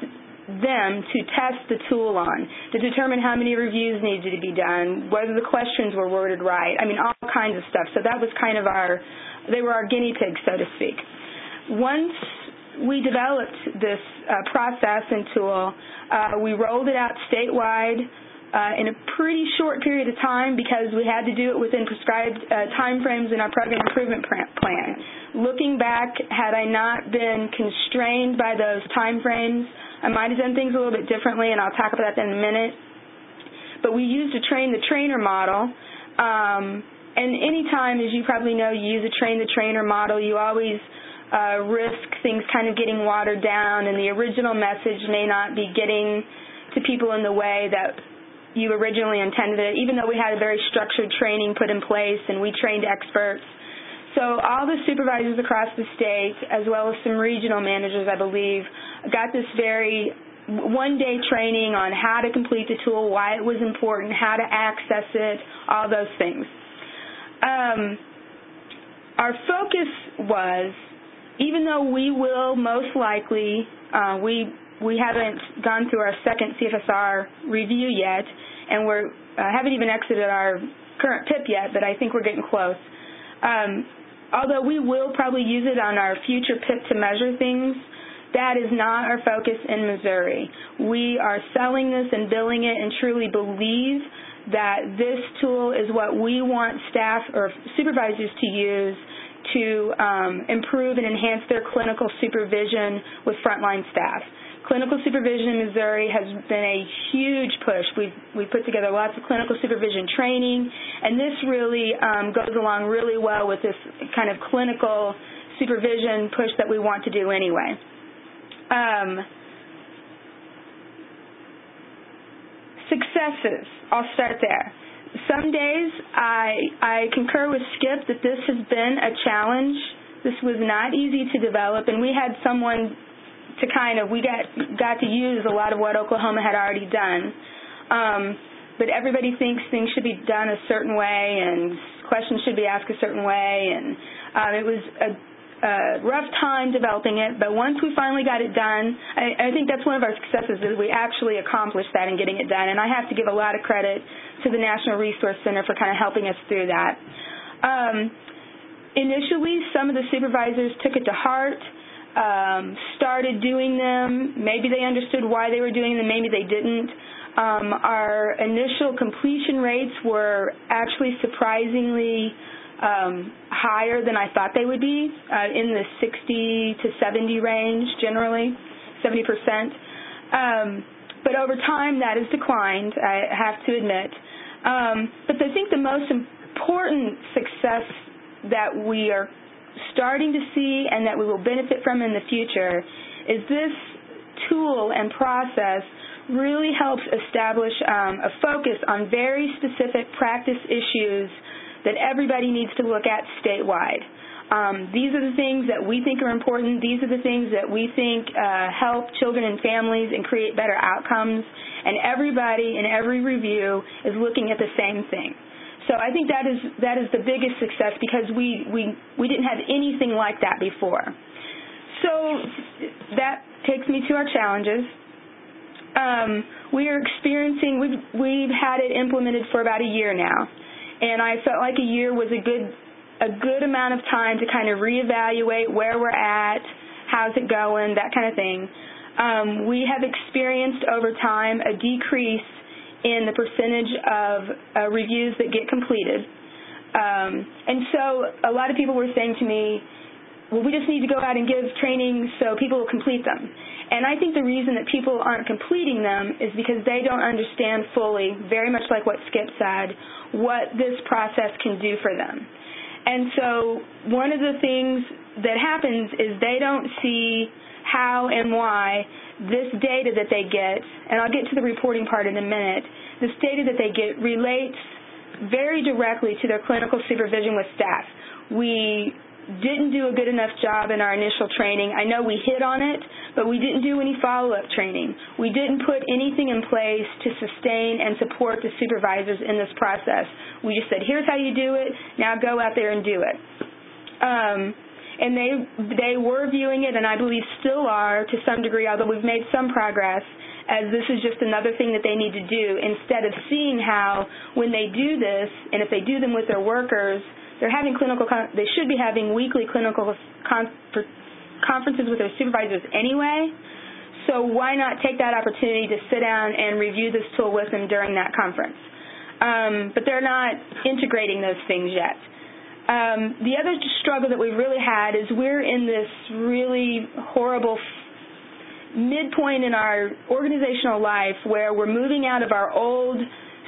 them to test the tool on, to determine how many reviews needed to be done, whether the questions were worded right. I mean, all kinds of stuff. So that was kind of they were our guinea pigs, so to speak. Once we developed this process and tool, we rolled it out statewide in a pretty short period of time because we had to do it within prescribed time frames in our program improvement plan. Looking back, had I not been constrained by those time frames, I might have done things a little bit differently, and I'll talk about that in a minute. But we used a train-the-trainer model. And any time, as you probably know, you use a train-the-trainer model, you always risk things kind of getting watered down, and the original message may not be getting to people in the way that you originally intended it, even though we had a very structured training put in place and we trained experts. So all the supervisors across the state, as well as some regional managers, I believe, got this very one-day training on how to complete the tool, why it was important, how to access it, all those things. Our focus was, even though we will most likely, we haven't gone through our second CFSR review yet, and we haven't even exited our current PIP yet, but I think we're getting close. Although we will probably use it on our future PIP to measure things, that is not our focus in Missouri. We are selling this and billing it and truly believe that this tool is what we want staff or supervisors to use to improve and enhance their clinical supervision with frontline staff. Clinical supervision in Missouri has been a huge push. We've put together lots of clinical supervision training, and this really goes along really well with this kind of clinical supervision push that we want to do anyway. Successes, I'll start there. Some days I concur with Skip that this has been a challenge. This was not easy to develop, and we had someone to we got to use a lot of what Oklahoma had already done. But everybody thinks things should be done a certain way and questions should be asked a certain way, and it was a rough time developing it, but once we finally got it done, I think that's one of our successes is we actually accomplished that in getting it done, and I have to give a lot of credit to the National Resource Center for kind of helping us through that. Initially, some of the supervisors took it to heart, started doing them. Maybe they understood why they were doing them, maybe they didn't. Our initial completion rates were actually surprisingly higher than I thought they would be, in the 60 to 70 range generally, 70%. But over time that has declined, I have to admit. But I think the most important success that we are starting to see and that we will benefit from in the future is this tool and process really helps establish a focus on very specific practice issues that everybody needs to look at statewide. These are the things that we think are important. These are the things that we think help children and families and create better outcomes. And everybody in every review is looking at the same thing. So I think that is the biggest success because we didn't have anything like that before. So that takes me to our challenges. We are experiencing, we've had it implemented for about a year now, and I felt like a year was a good amount of time to kind of reevaluate where we're at, how's it going, that kind of thing. We have experienced over time a decrease in the percentage of reviews that get completed. And so a lot of people were saying to me, well, we just need to go out and give training so people will complete them. And I think the reason that people aren't completing them is because they don't understand fully, very much like what Skip said, what this process can do for them. And so one of the things that happens is they don't see how and why this data that they get, and I'll get to the reporting part in a minute, this data that they get relates very directly to their clinical supervision with staff. We didn't do a good enough job in our initial training. I know we hit on it, but we didn't do any follow-up training. We didn't put anything in place to sustain and support the supervisors in this process. We just said, here's how you do it, now go out there and do it. and they were viewing it, and I believe still are to some degree, although we've made some progress, as this is just another thing that they need to do, instead of seeing how when they do this, and if they do them with their workers, they should be having weekly clinical conferences with their supervisors anyway. So why not take that opportunity to sit down and review this tool with them during that conference? But they're not integrating those things yet. The other struggle that we've really had is we're in this really horrible midpoint in our organizational life where we're moving out of our old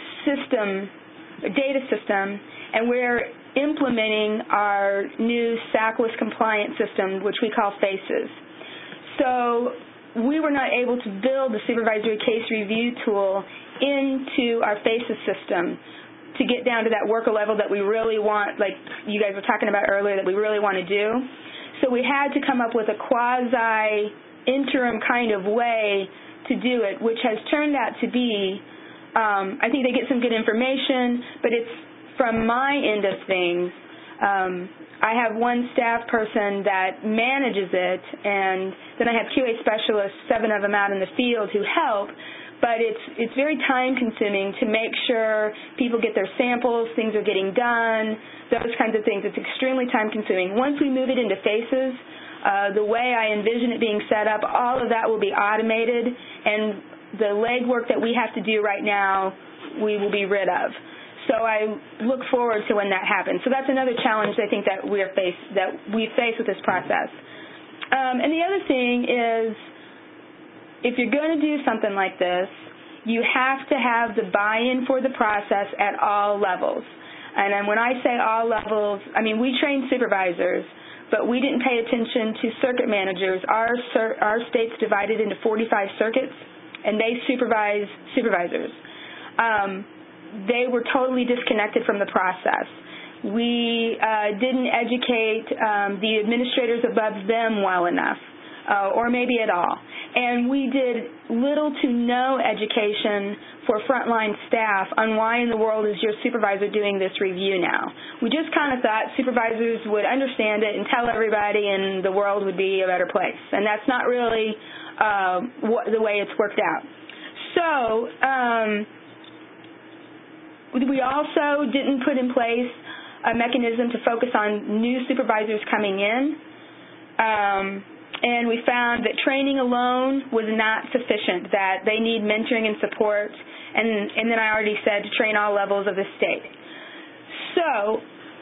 data system, and we're implementing our new SACWIS compliant system, which we call FACES. So we were not able to build the supervisory case review tool into our FACES system to get down to that worker level that we really want, like you guys were talking about earlier, that we really want to do. So we had to come up with a quasi-interim kind of way to do it, which has turned out to be, I think they get some good information, but it's from my end of things. I have one staff person that manages it, and then I have QA specialists, 7 of them out in the field who help, but it's very time-consuming to make sure people get their samples, things are getting done, those kinds of things. It's extremely time-consuming. Once we move it into FACES, the way I envision it being set up, all of that will be automated, and the legwork that we have to do right now, we will be rid of. So I look forward to when that happens. So that's another challenge I think that we face with this process. And the other thing is, if you're going to do something like this, you have to have the buy-in for the process at all levels. And then when I say all levels, I mean we train supervisors, but we didn't pay attention to circuit managers. Our state's divided into 45 circuits, and they supervise supervisors. They were totally disconnected from the process. We didn't educate the administrators above them well enough, or maybe at all. And we did little to no education for frontline staff on why in the world is your supervisor doing this review now. We just kind of thought supervisors would understand it and tell everybody and the world would be a better place. And that's not really the way it's worked out. So we also didn't put in place a mechanism to focus on new supervisors coming in. And we found that training alone was not sufficient, that they need mentoring and support, and then I already said to train all levels of the state. So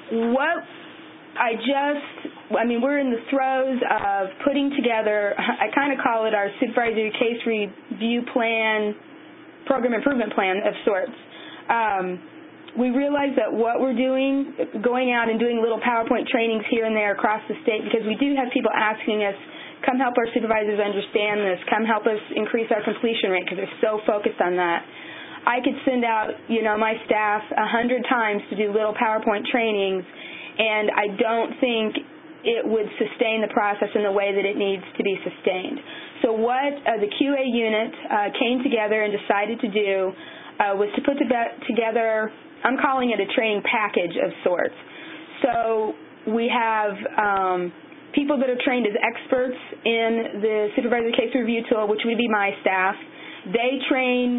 we're in the throes of putting together, I kind of call it our supervisory case review plan, program improvement plan of sorts. We realize that what we're doing, going out and doing little PowerPoint trainings here and there across the state, because we do have people asking us, come help our supervisors understand this, come help us increase our completion rate, because they're so focused on that. I could send out, my staff 100 times to do little PowerPoint trainings, and I don't think it would sustain the process in the way that it needs to be sustained. So what the QA unit came together and decided to do was to put together, I'm calling it a training package of sorts. So we have people that are trained as experts in the supervisory case review tool, which would be my staff. They train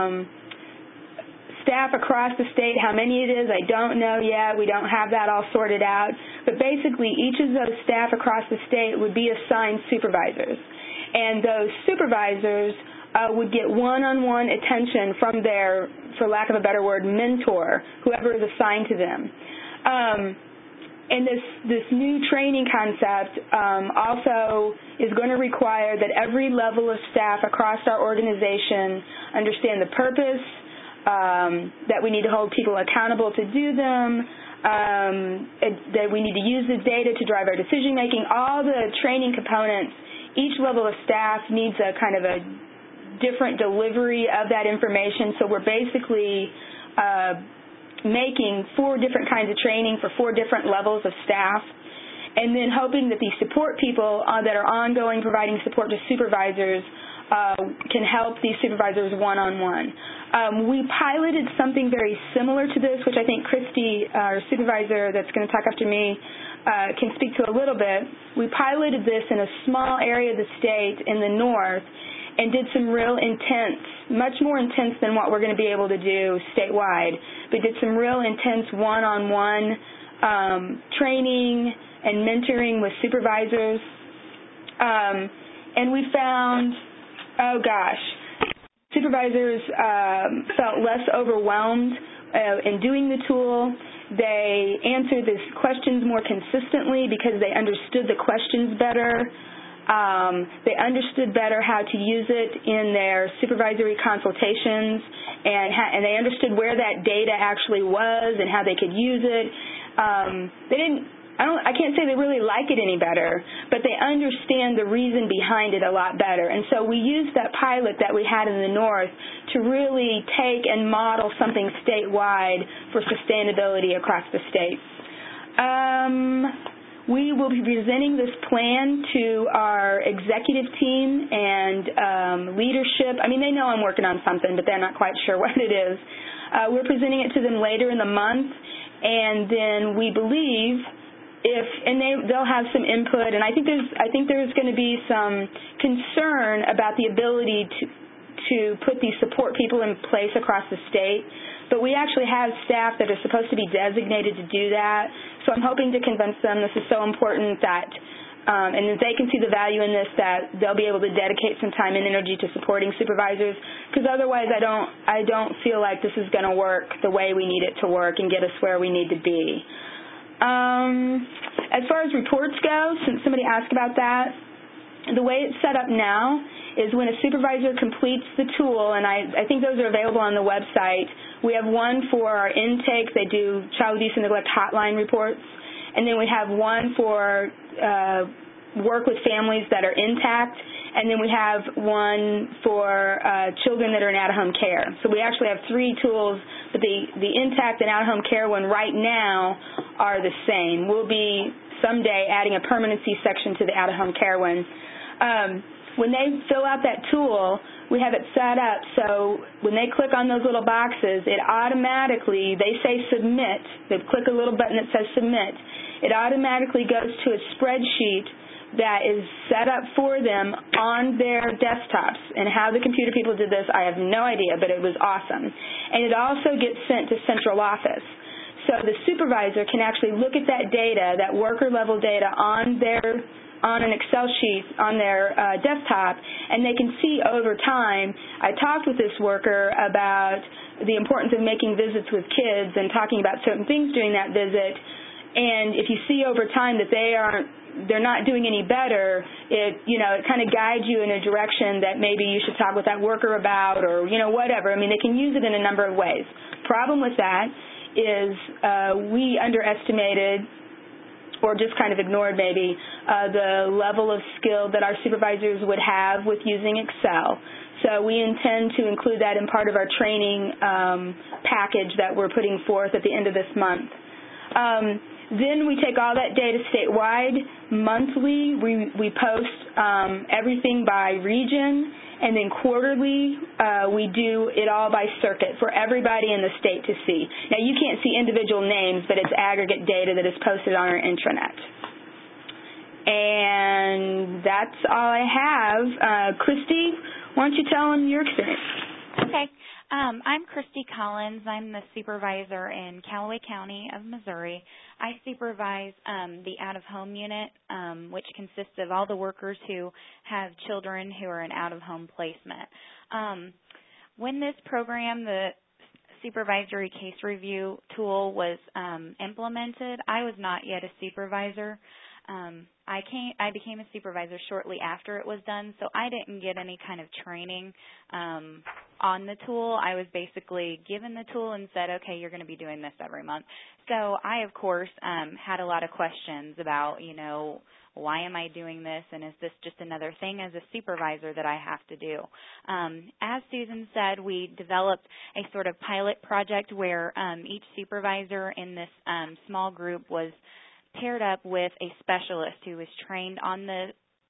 staff across the state. How many it is, I don't know yet. We don't have that all sorted out. But basically, each of those staff across the state would be assigned supervisors. And those supervisors would get one-on-one attention from their, for lack of a better word, mentor, whoever is assigned to them. And this new training concept also is going to require that every level of staff across our organization understand the purpose, that we need to hold people accountable to do them, that we need to use the data to drive our decision-making. All the training components, each level of staff needs a kind of a different delivery of that information. So we're basically making 4 different kinds of training for 4 different levels of staff, and then hoping that these support people that are ongoing providing support to supervisors can help these supervisors one-on-one. We piloted something very similar to this, which I think Christy, our supervisor that's going to talk after me, can speak to a little bit. We piloted this in a small area of the state in the north and did some real intense, much more intense than what we're going to be able to do statewide, but did some real intense one-on-one training and mentoring with supervisors. And we found, supervisors felt less overwhelmed in doing the tool. They answered these questions more consistently because they understood the questions better. They understood better how to use it in their supervisory consultations, and they understood where that data actually was and how they could use it. I can't say they really like it any better, but they understand the reason behind it a lot better. And so we used that pilot that we had in the north to really take and model something statewide for sustainability across the state. We will be presenting this plan to our executive team and leadership. I mean, they know I'm working on something, but they're not quite sure what it is. We're presenting it to them later in the month, and then we believe they'll have some input, and I think there's going to be some concern about the ability to put these support people in place across the state. But we actually have staff that are supposed to be designated to do that. So I'm hoping to convince them this is so important that, and if they can see the value in this, that they'll be able to dedicate some time and energy to supporting supervisors. Because otherwise, I don't feel like this is going to work the way we need it to work and get us where we need to be. As far as reports go, since somebody asked about that, the way it's set up now is when a supervisor completes the tool, and I think those are available on the website. We have one for our intake. They do child abuse and neglect hotline reports. And then we have one for work with families that are intact. And then we have one for children that are in out-of-home care. So we actually have 3 tools, but the intact and out-of-home care one right now are the same. We'll be someday adding a permanency section to the out-of-home care one. When they fill out that tool, we have it set up so when they click on those little boxes, it automatically, they say submit. They click a little button that says submit. It automatically goes to a spreadsheet that is set up for them on their desktops. And how the computer people did this, I have no idea, but it was awesome. And it also gets sent to central office. So the supervisor can actually look at that data, that worker-level data on an Excel sheet on their desktop, and they can see over time. I talked with this worker about the importance of making visits with kids and talking about certain things during that visit. And if you see over time that they're not doing any better, it kind of guides you in a direction that maybe you should talk with that worker about, or whatever. I mean, they can use it in a number of ways. Problem with that is we underestimated, or just kind of ignored maybe, the level of skill that our supervisors would have with using Excel. So we intend to include that in part of our training package that we're putting forth at the end of this month. Then we take all that data statewide. Monthly, we post everything by region, and then quarterly, we do it all by circuit for everybody in the state to see. Now, you can't see individual names, but it's aggregate data that is posted on our intranet. And that's all I have. Christy, why don't you tell them your experience? Okay. I'm Christy Collins. I'm the supervisor in Callaway County of Missouri. I supervise the out-of-home unit, which consists of all the workers who have children who are in out-of-home placement. When this program, the supervisory case review tool, was implemented, I was not yet a supervisor. I became a supervisor shortly after it was done, so I didn't get any kind of training on the tool. I was basically given the tool and said, okay, you're going to be doing this every month. So I, of course, had a lot of questions about, why am I doing this, and is this just another thing as a supervisor that I have to do? As Susan said, we developed a sort of pilot project where each supervisor in this small group was paired up with a specialist who was trained on the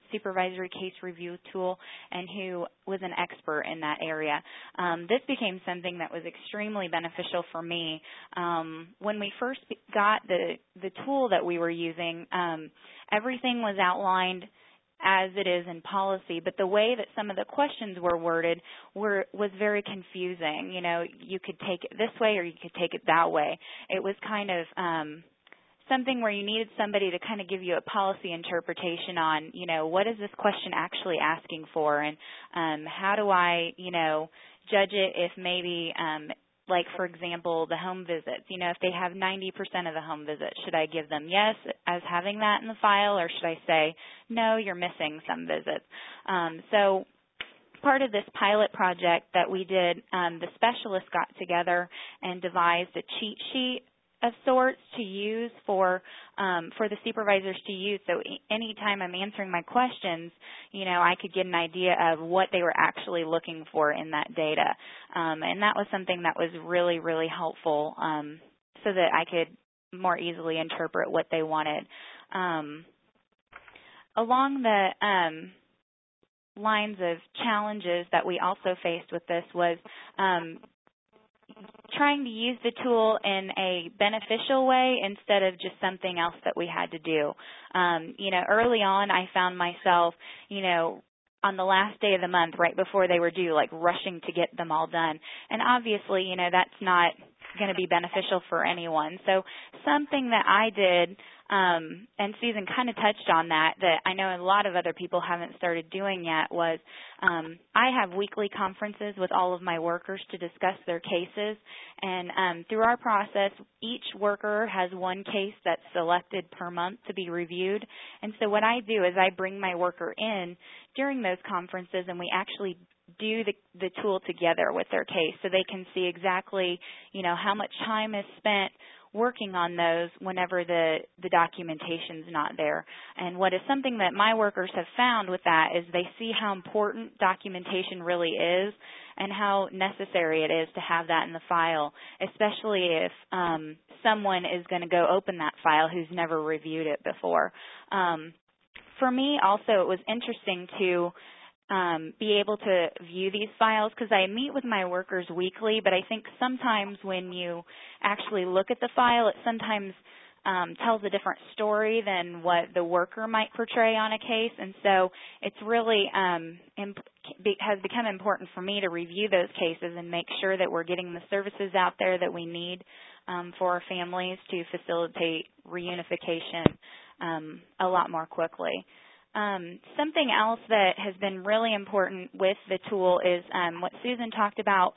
supervisory case review tool and who was an expert in that area. This became something that was extremely beneficial for me. When we first got the tool that we were using, everything was outlined as it is in policy, but the way that some of the questions were worded was very confusing. You know, you could take it this way or you could take it that way. It was kind of something where you needed somebody to kind of give you a policy interpretation on, you know, what is this question actually asking for, and how do I, you know, judge it if maybe like, for example, the home visits. You know, if they have 90% of the home visits, should I give them yes as having that in the file, or should I say, no, you're missing some visits? So part of this pilot project that we did, the specialists got together and devised a cheat sheet of sorts to use for the supervisors to use. So anytime I'm answering my questions, you know, I could get an idea of what they were actually looking for in that data. And that was something that was really, really helpful so that I could more easily interpret what they wanted. Along the lines of challenges that we also faced with this was trying to use the tool in a beneficial way instead of just something else that we had to do. You know, early on I found myself, you know, on the last day of the month, right before they were due, like rushing to get them all done. And obviously, you know, that's not going to be beneficial for anyone. So something that I did, and Susan kind of touched on that I know a lot of other people haven't started doing yet, was I have weekly conferences with all of my workers to discuss their cases. And through our process, each worker has one case that's selected per month to be reviewed. And so what I do is I bring my worker in during those conferences, and we actually do the tool together with their case so they can see exactly, you know, how much time is spent working on those whenever the documentation's not there. And what is something that my workers have found with that is they see how important documentation really is and how necessary it is to have that in the file, especially if someone is going to go open that file who's never reviewed it before. For me also, it was interesting to be able to view these files because I meet with my workers weekly, but I think sometimes when you actually look at the file, it sometimes tells a different story than what the worker might portray on a case. And so it's really has become important for me to review those cases and make sure that we're getting the services out there that we need for our families to facilitate reunification a lot more quickly. Something else that has been really important with the tool is what Susan talked about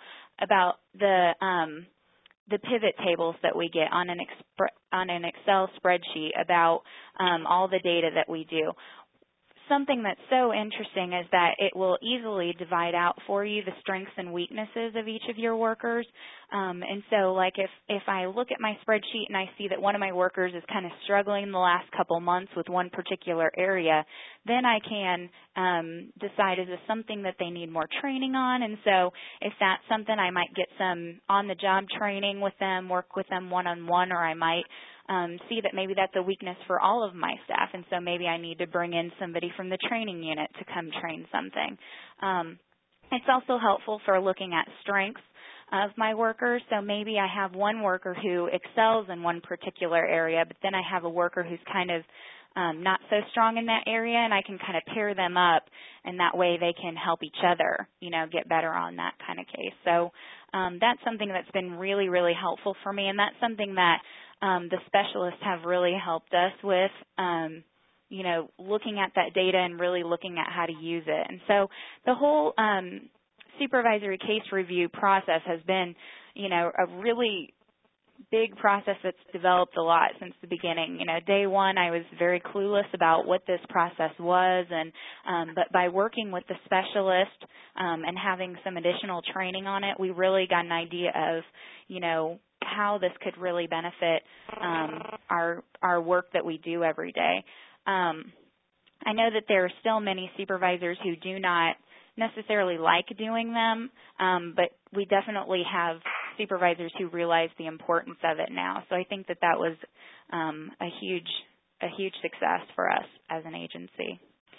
the pivot tables that we get on an Excel spreadsheet about all the data that we do. Something that's so interesting is that it will easily divide out for you the strengths and weaknesses of each of your workers. And so, like, if I look at my spreadsheet and I see that one of my workers is kind of struggling the last couple months with one particular area, then I can decide, is this something that they need more training on? And so if that's something, I might get some on-the-job training with them, work with them one-on-one, or I might see that maybe that's a weakness for all of my staff, and so maybe I need to bring in somebody from the training unit to come train something. It's also helpful for looking at strengths of my workers. So maybe I have one worker who excels in one particular area, but then I have a worker who's kind of not so strong in that area, and I can kind of pair them up, and that way they can help each other, you know, get better on that kind of case. So that's something that's been really, really helpful for me, and that's something that the specialists have really helped us with, you know, looking at that data and really looking at how to use it. And so the whole supervisory case review process has been, you know, a really big process that's developed a lot since the beginning. You know, day one I was very clueless about what this process was, and but by working with the specialist and having some additional training on it, we really got an idea of, you know, how this could really benefit our work that we do every day. I know that there are still many supervisors who do not necessarily like doing them, but we definitely have supervisors who realize the importance of it now. So I think that that was a huge success for us as an agency.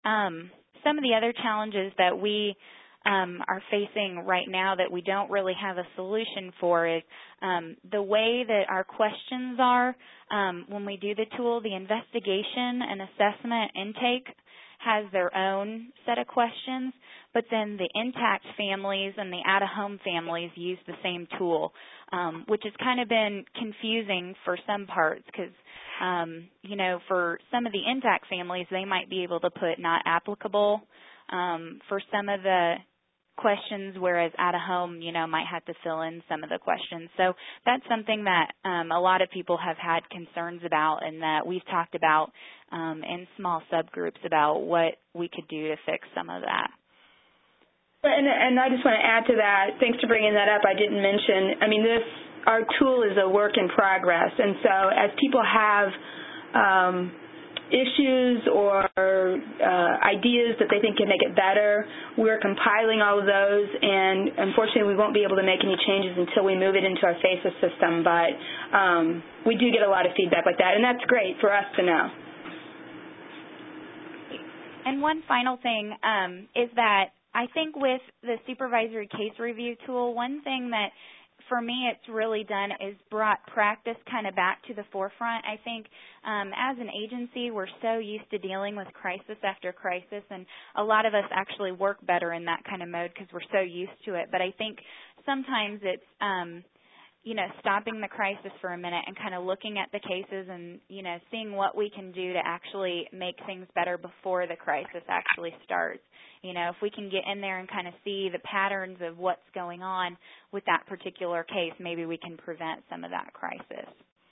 some of the other challenges that we are facing right now that we don't really have a solution for is the way that our questions are when we do the tool. The investigation and assessment intake has their own set of questions, but then the intact families and the out-of-home families use the same tool, which has kind of been confusing for some parts because, for some of the intact families, they might be able to put not applicable for some of the questions, whereas out-of-home, might have to fill in some of the questions. So that's something that a lot of people have had concerns about and that we've talked about in small subgroups about what we could do to fix some of that. And I just want to add to that, thanks for bringing that up. I didn't mention, our tool is a work in progress, and so as people have issues or ideas that they think can make it better, we're compiling all of those, and unfortunately we won't be able to make any changes until we move it into our FACES system, but we do get a lot of feedback like that, and that's great for us to know. And one final thing is that I think with the supervisory case review tool, one thing that for me it's really done is brought practice kind of back to the forefront. I think as an agency we're so used to dealing with crisis after crisis, and a lot of us actually work better in that kind of mode because we're so used to it. But I think sometimes it's stopping the crisis for a minute and kind of looking at the cases and, seeing what we can do to actually make things better before the crisis actually starts. If we can get in there and kind of see the patterns of what's going on with that particular case, maybe we can prevent some of that crisis.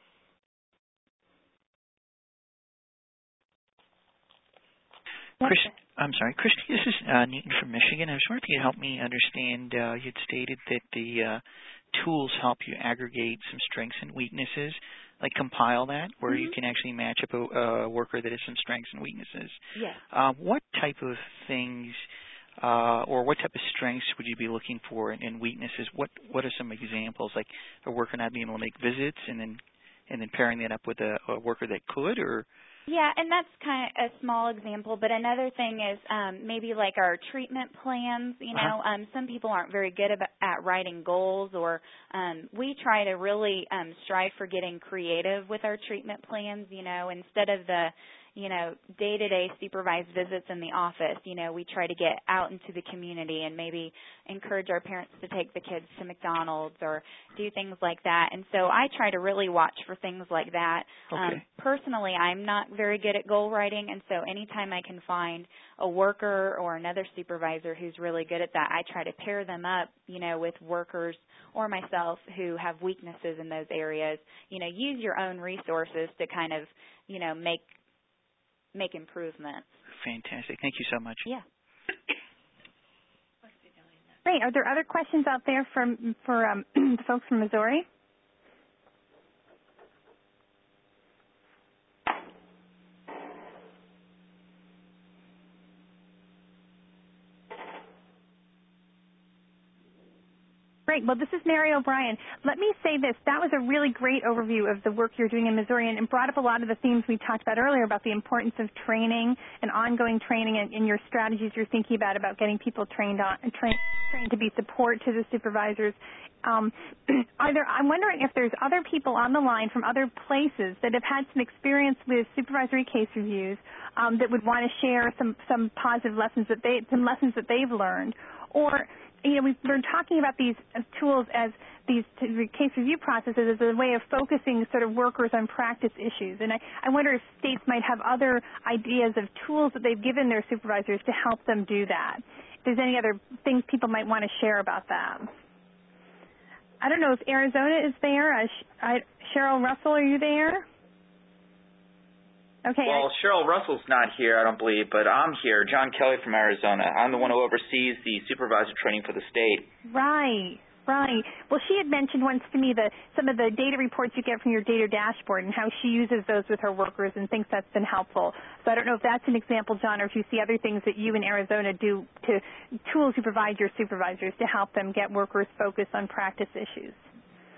Christy, this is Nathan from Michigan. I was wondering if you could help me understand, you'd stated that the tools help you aggregate some strengths and weaknesses, like compile that, where you can actually match up a worker that has some strengths and weaknesses. Yes. What type of things or what type of strengths would you be looking for in weaknesses? What are some examples, like a worker not being able to make visits and then pairing that up with a worker that could, or? Yeah, and that's kind of a small example, but another thing is maybe like our treatment plans. Some people aren't very good at writing goals, or we try to really strive for getting creative with our treatment plans, instead of the day-to-day supervised visits in the office. We try to get out into the community and maybe encourage our parents to take the kids to McDonald's or do things like that. And so I try to really watch for things like that. Okay. Personally, I'm not very good at goal writing, and so anytime I can find a worker or another supervisor who's really good at that, I try to pair them up, with workers or myself who have weaknesses in those areas. Use your own resources to kind of, make improvements. Fantastic. Thank you so much. Yeah. Great. Are there other questions out there for the folks from Missouri? Great. Well, this is Mary O'Brien. Let me say this. That was a really great overview of the work you're doing in Missouri, and it brought up a lot of the themes we talked about earlier about the importance of training and ongoing training and your strategies you're thinking about getting people trained to be support to the supervisors. I'm wondering if there's other people on the line from other places that have had some experience with supervisory case reviews that would want to share some positive lessons that they've learned, or we've been talking about these tools as these case review processes as a way of focusing sort of workers on practice issues. And I wonder if states might have other ideas of tools that they've given their supervisors to help them do that. If there's any other things people might want to share about that. I don't know if Arizona is there. Cheryl Russell, are you there? Okay. Well, Cheryl Russell's not here, I don't believe, but I'm here. John Kelly from Arizona. I'm the one who oversees the supervisor training for the state. Right. Well, she had mentioned once to me some of the data reports you get from your data dashboard and how she uses those with her workers and thinks that's been helpful. So I don't know if that's an example, John, or if you see other things that you in Arizona do to tools you provide your supervisors to help them get workers focused on practice issues.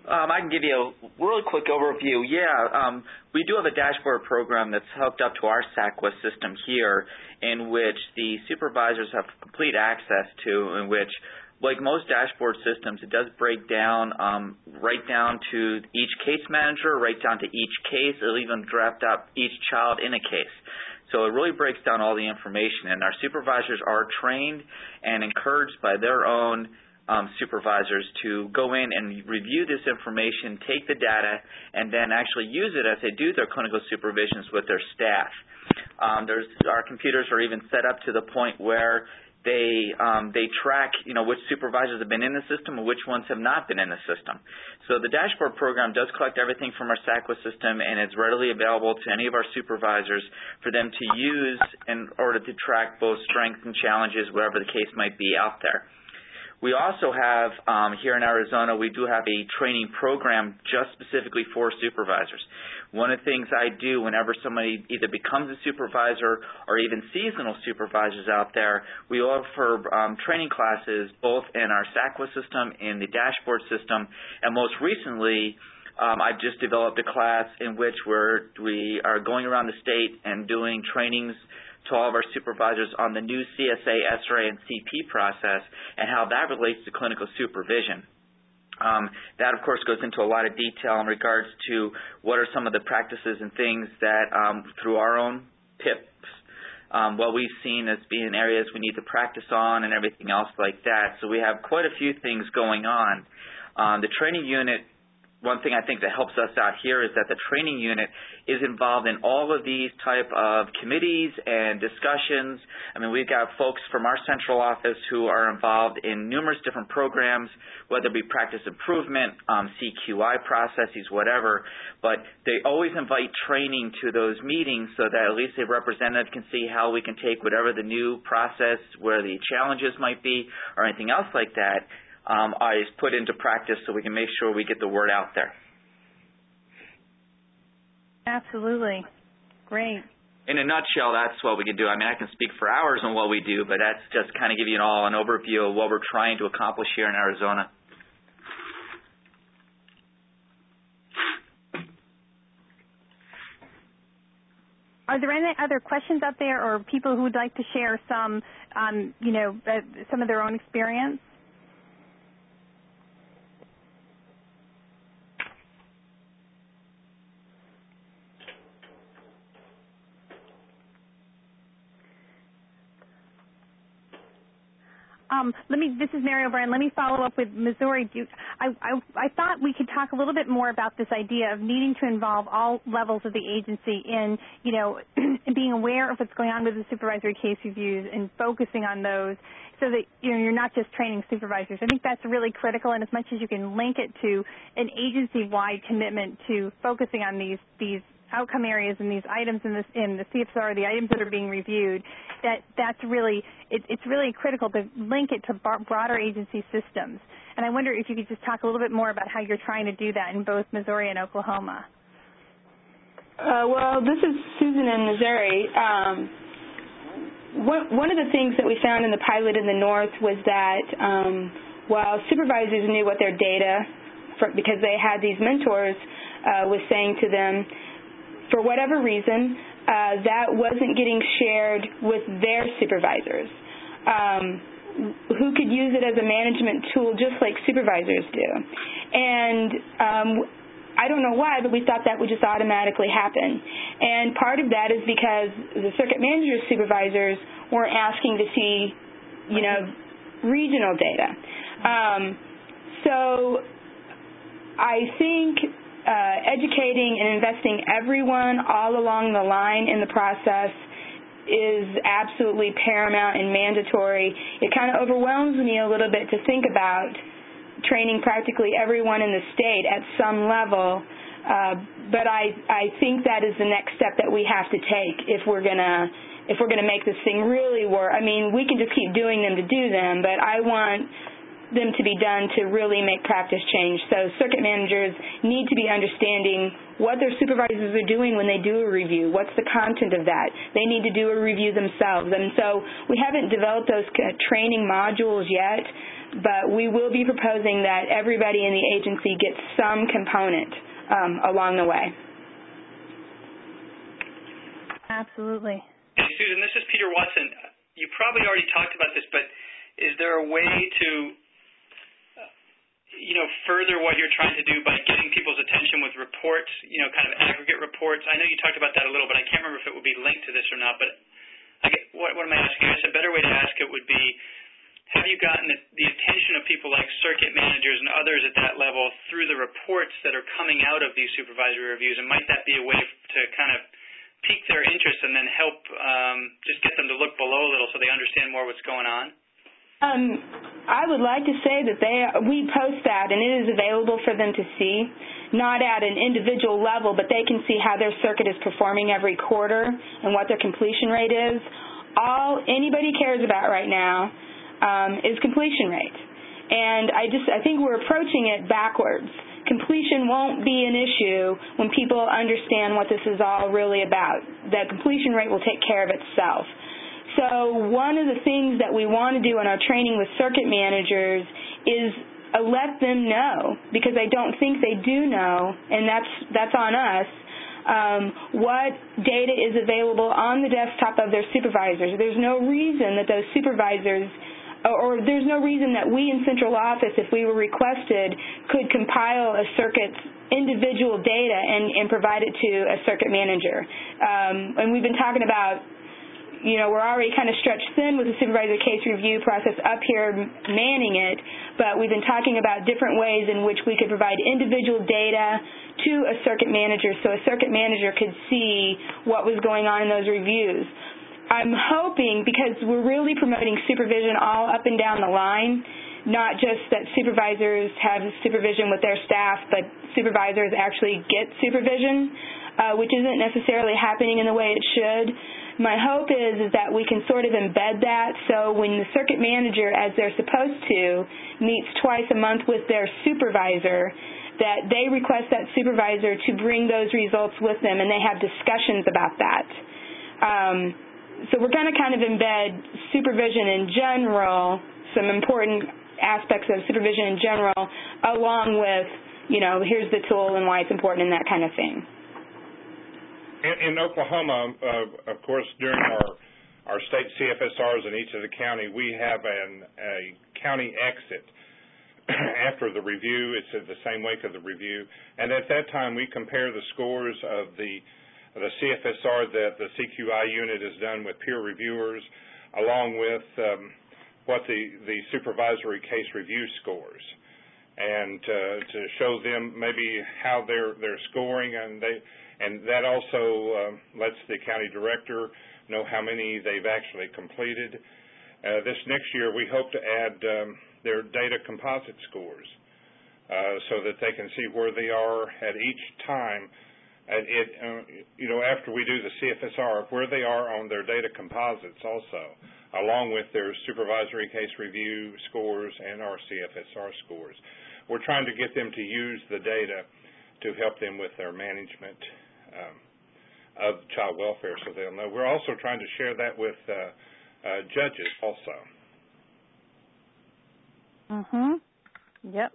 I can give you a really quick overview. We do have a dashboard program that's hooked up to our SACWA system here, in which the supervisors have complete access to, in which, like most dashboard systems, it does break down right down to each case manager, right down to each case. It'll even draft up each child in a case. So it really breaks down all the information, and our supervisors are trained and encouraged by their own supervisors to go in and review this information, take the data, and then actually use it as they do their clinical supervisions with their staff. Our computers are even set up to the point where they track, which supervisors have been in the system and which ones have not been in the system. So the dashboard program does collect everything from our SACWA system, and it's readily available to any of our supervisors for them to use in order to track both strengths and challenges, whatever the case might be out there. We also have, here in Arizona, we do have a training program just specifically for supervisors. One of the things I do whenever somebody either becomes a supervisor or even seasonal supervisors out there, we offer training classes both in our SACWA system, in the dashboard system, and most recently, I've just developed a class in which we are going around the state and doing trainings to all of our supervisors on the new CSA, SRA, and CP process and how that relates to clinical supervision. That, of course, goes into a lot of detail in regards to what are some of the practices and things that, through our own PIPs, what we've seen as being areas we need to practice on and everything else like that. So we have quite a few things going on. The training unit, one thing I think that helps us out here is that the training unit is involved in all of these type of committees and discussions. I mean, we've got folks from our central office who are involved in numerous different programs, whether it be practice improvement, CQI processes, whatever, but they always invite training to those meetings so that at least a representative can see how we can take whatever the new process, where the challenges might be, or anything else like that, is put into practice so we can make sure we get the word out there. Absolutely. Great. In a nutshell, that's what we can do. I mean, I can speak for hours on what we do, but that's just kind of give you an overview of what we're trying to accomplish here in Arizona. Are there any other questions out there, or people who would like to share some, some of their own experience? This is Mary O'Brien. Let me follow up with Missouri. I thought we could talk a little bit more about this idea of needing to involve all levels of the agency in, being aware of what's going on with the supervisory case reviews and focusing on those so that, you're not just training supervisors. I think that's really critical, and as much as you can link it to an agency-wide commitment to focusing on these outcome areas and these items in the CFR, the items that are being reviewed, it's really critical to link it to broader agency systems. And I wonder if you could just talk a little bit more about how you're trying to do that in both Missouri and Oklahoma. Well, this is Susan in Missouri. One of the things that we found in the pilot in the North was that while supervisors knew what their data, because they had these mentors, was saying to them, for whatever reason, that wasn't getting shared with their supervisors, who could use it as a management tool just like supervisors do. And I don't know why, but we thought that would just automatically happen. And part of that is because the circuit manager supervisors weren't asking to see, regional data. So I think educating and investing everyone all along the line in the process is absolutely paramount and mandatory. It kind of overwhelms me a little bit to think about training practically everyone in the state at some level, but I think that is the next step that we have to take if we're gonna make this thing really work. I mean, we can just keep doing them to do them, but I want them to be done to really make practice change. So circuit managers need to be understanding what their supervisors are doing when they do a review. What's the content of that? They need to do a review themselves. And so we haven't developed those training modules yet, but we will be proposing that everybody in the agency gets some component along the way. Absolutely. Hey, Susan, this is Peter Watson. You probably already talked about this, but is there a way to further what you're trying to do by getting people's attention with reports, kind of aggregate reports? I know you talked about that a little, but I can't remember if it would be linked to this or not. But what am I asking? I guess a better way to ask it would be, have you gotten the attention of people like circuit managers and others at that level through the reports that are coming out of these supervisory reviews? And might that be a way to kind of pique their interest and then help just get them to look below a little so they understand more what's going on? I would like to say that we post that, and it is available for them to see, not at an individual level, but they can see how their circuit is performing every quarter and what their completion rate is. All anybody cares about right now is completion rate. And I think we're approaching it backwards. Completion won't be an issue when people understand what this is all really about. The completion rate will take care of itself. So one of the things that we want to do in our training with circuit managers is let them know, because I don't think they do know, and that's on us, what data is available on the desktop of their supervisors. There's no reason that those supervisors, or there's no reason that we in central office, if we were requested, could compile a circuit's individual data and provide it to a circuit manager. And we've been talking about, we're already kind of stretched thin with the supervisor case review process up here manning it, but we've been talking about different ways in which we could provide individual data to a circuit manager so a circuit manager could see what was going on in those reviews. I'm hoping, because we're really promoting supervision all up and down the line, not just that supervisors have supervision with their staff, but supervisors actually get supervision, which isn't necessarily happening in the way it should. My hope is that we can sort of embed that so when the circuit manager, as they're supposed to, meets twice a month with their supervisor, that they request that supervisor to bring those results with them and they have discussions about that. So we're going to kind of embed supervision in general, some important aspects of supervision in general, along with, here's the tool and why it's important and that kind of thing. In Oklahoma, of course, during our state CFSRs in each of the county, we have a county exit after the review. It's at the same week of the review, and at that time we compare the scores of the CFSR that the CQI unit has done with peer reviewers, along with what the supervisory case review scores, and to show them maybe how they're scoring, and that also lets the county director know how many they've actually completed. This next year, we hope to add their data composite scores so that they can see where they are at each time. After we do the CFSR, where they are on their data composites also, along with their supervisory case review scores and our CFSR scores. We're trying to get them to use the data to help them with their management of child welfare, so they'll know. We're also trying to share that with judges also. Yep.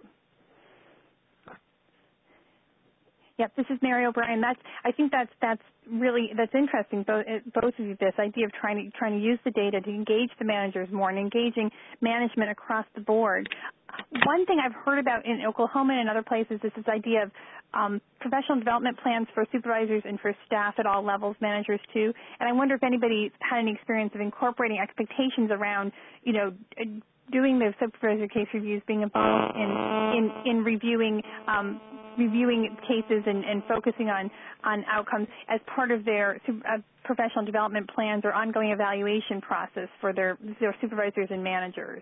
Yep. This is Mary O'Brien. I think that's interesting. Both of you, this idea of trying to use the data to engage the managers more and engaging management across the board. One thing I've heard about in Oklahoma and other places is this idea of professional development plans for supervisors and for staff at all levels, managers too. And I wonder if anybody's had any experience of incorporating expectations around, doing the supervisor case reviews, being involved in reviewing cases and focusing on outcomes as part of their professional development plans or ongoing evaluation process for their supervisors and managers.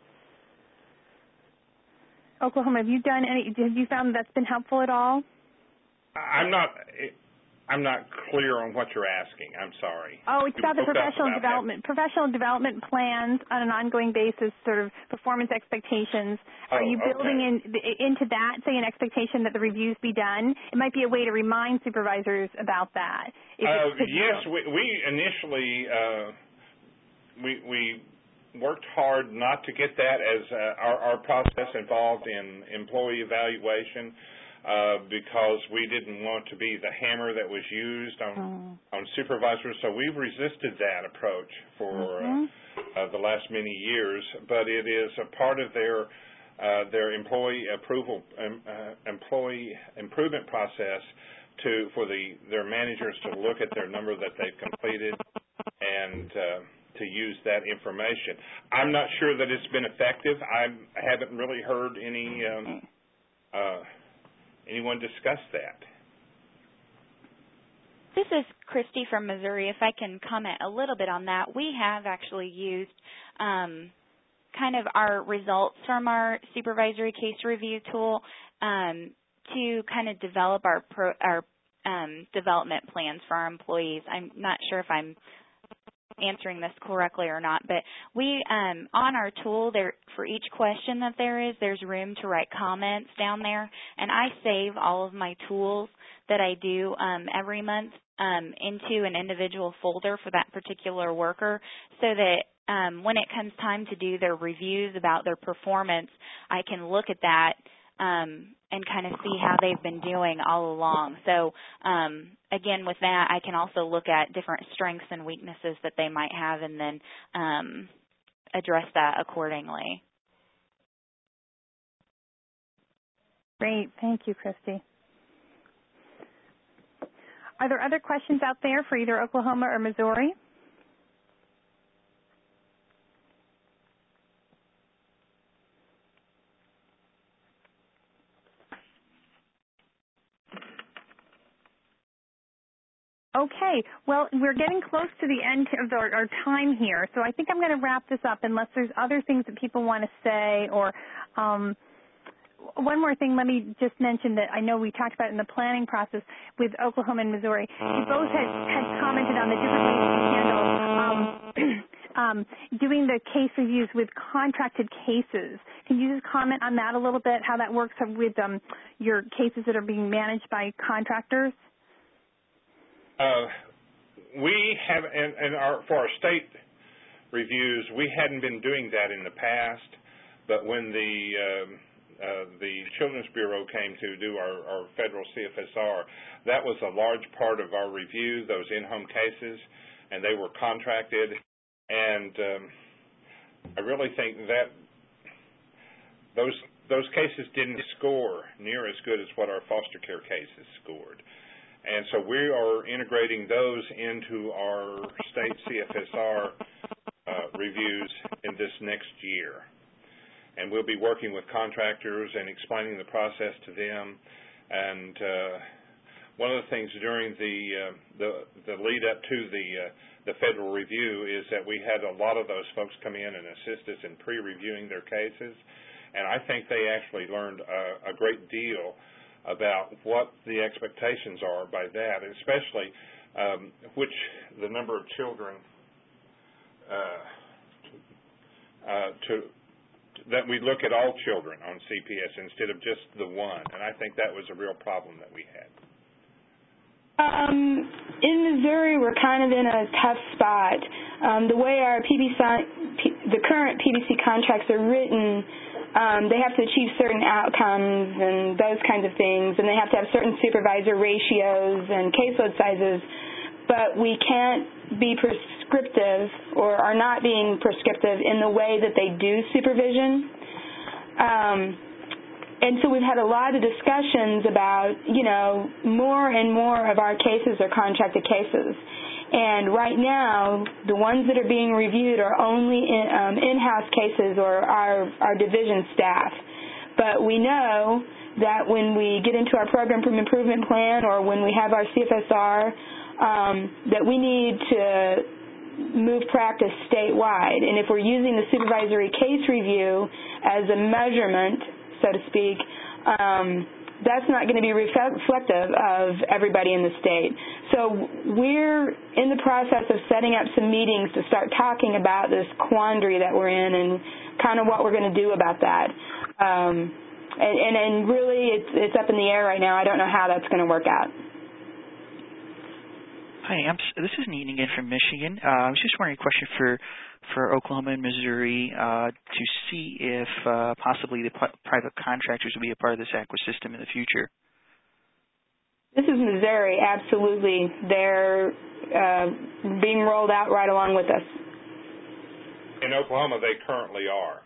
Oklahoma, have you found that's been helpful at all? I'm not clear on what you're asking. I'm sorry. Oh, it's about the professional development plans on an ongoing basis, sort of performance expectations. Are you building into that, say, an expectation that the reviews be done? It might be a way to remind supervisors about that. Yes, we initially we worked hard not to get that as our process involved in employee evaluation because we didn't want to be the hammer that was used on supervisors. So we've resisted that approach for the last many years, but it is a part of their employee improvement process for their managers to look at their number that they've completed and to use that information. I'm not sure that it's been effective. I haven't really heard anyone discuss that. This is Christy from Missouri. If I can comment a little bit on that, we have actually used kind of our results from our supervisory case review tool to kind of develop our development plans for our employees. I'm not sure if I'm answering this correctly or not, but we on our tool there for each question that there's room to write comments down there, and I save all of my tools that I do every month into an individual folder for that particular worker, so that when it comes time to do their reviews about their performance, I can look at that and kind of see how they've been doing all along. So again, with that, I can also look at different strengths and weaknesses that they might have and then address that accordingly. Great. Thank you, Christy. Are there other questions out there for either Oklahoma or Missouri? Okay, well, we're getting close to the end of our time here, so I think I'm going to wrap this up unless there's other things that people want to say. Or one more thing, let me just mention that I know we talked about it in the planning process with Oklahoma and Missouri. We both had commented on the different ways to handle doing the case reviews with contracted cases. Can you just comment on that a little bit, how that works with your cases that are being managed by contractors? We have, for our state reviews, we hadn't been doing that in the past, but when the Children's Bureau came to do our federal CFSR, that was a large part of our review, those in-home cases, and they were contracted, and I really think that those cases didn't score near as good as what our foster care cases scored. And so we are integrating those into our state CFSR reviews in this next year. And we'll be working with contractors and explaining the process to them. And one of the things during the lead up to the federal review is that we had a lot of those folks come in and assist us in pre-reviewing their cases. And I think they actually learned a great deal about what the expectations are by that, and especially the number of children that we look at all children on CPS instead of just the one, and I think that was a real problem that we had. In Missouri, we're kind of in a tough spot. The way our the current PBC contracts are written, they have to achieve certain outcomes and those kinds of things, and they have to have certain supervisor ratios and caseload sizes, but we can't be prescriptive or are not being prescriptive in the way that they do supervision. And so we've had a lot of discussions about, more and more of our cases are contracted cases. And right now, the ones that are being reviewed are only in-house cases or our division staff. But we know that when we get into our program improvement plan or when we have our CFSR, that we need to move practice statewide. And if we're using the supervisory case review as a measurement, so to speak, that's not going to be reflective of everybody in the state. So we're in the process of setting up some meetings to start talking about this quandary that we're in and kind of what we're going to do about that. And really it's up in the air right now. I don't know how that's going to work out. Hi, this is Neaton again from Michigan. I was just wondering a question for Oklahoma and Missouri to see if possibly the private contractors will be a part of this ACWA system in the future. This is Missouri, absolutely. They're being rolled out right along with us. In Oklahoma, they currently are.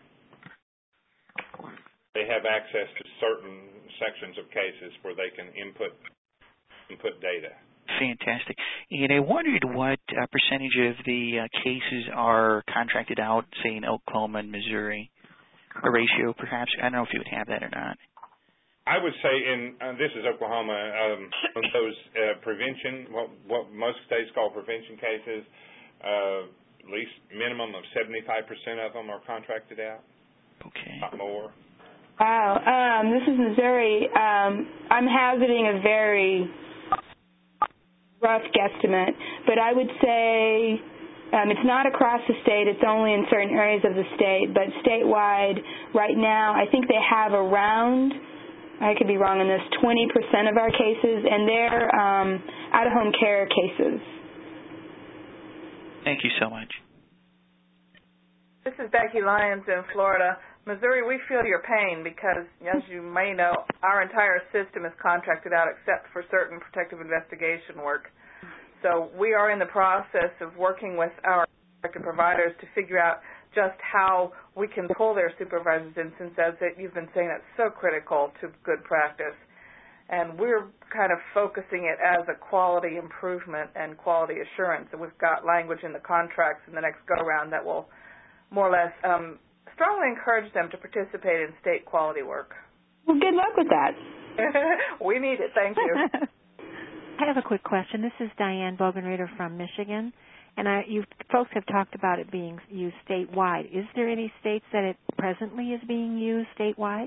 They have access to certain sections of cases where they can input data. Fantastic. And I wondered what percentage of the cases are contracted out, say, in Oklahoma and Missouri, a ratio perhaps. I don't know if you would have that or not. I would say this is Oklahoma, those prevention, what most states call prevention cases, at least minimum of 75% of them are contracted out. Okay. Not more. Wow. This is Missouri. I'm hazarding a very rough guesstimate, but I would say it's not across the state. It's only in certain areas of the state, but statewide right now I think they have around, I could be wrong on this, 20% of our cases, and they're out-of-home care cases. Thank you so much. This is Becky Lyons in Florida. Missouri, we feel your pain because, as you may know, our entire system is contracted out except for certain protective investigation work. So we are in the process of working with our providers to figure out just how we can pull their supervisors in, since, as you've been saying, it's so critical to good practice. And we're kind of focusing it as a quality improvement and quality assurance. And we've got language in the contracts in the next go-around that will more or less strongly encourage them to participate in state quality work. Well, good luck with that. We need it. Thank you. I have a quick question. This is Diane Bogenreiter from Michigan, and you folks have talked about it being used statewide. Is there any states that it presently is being used statewide?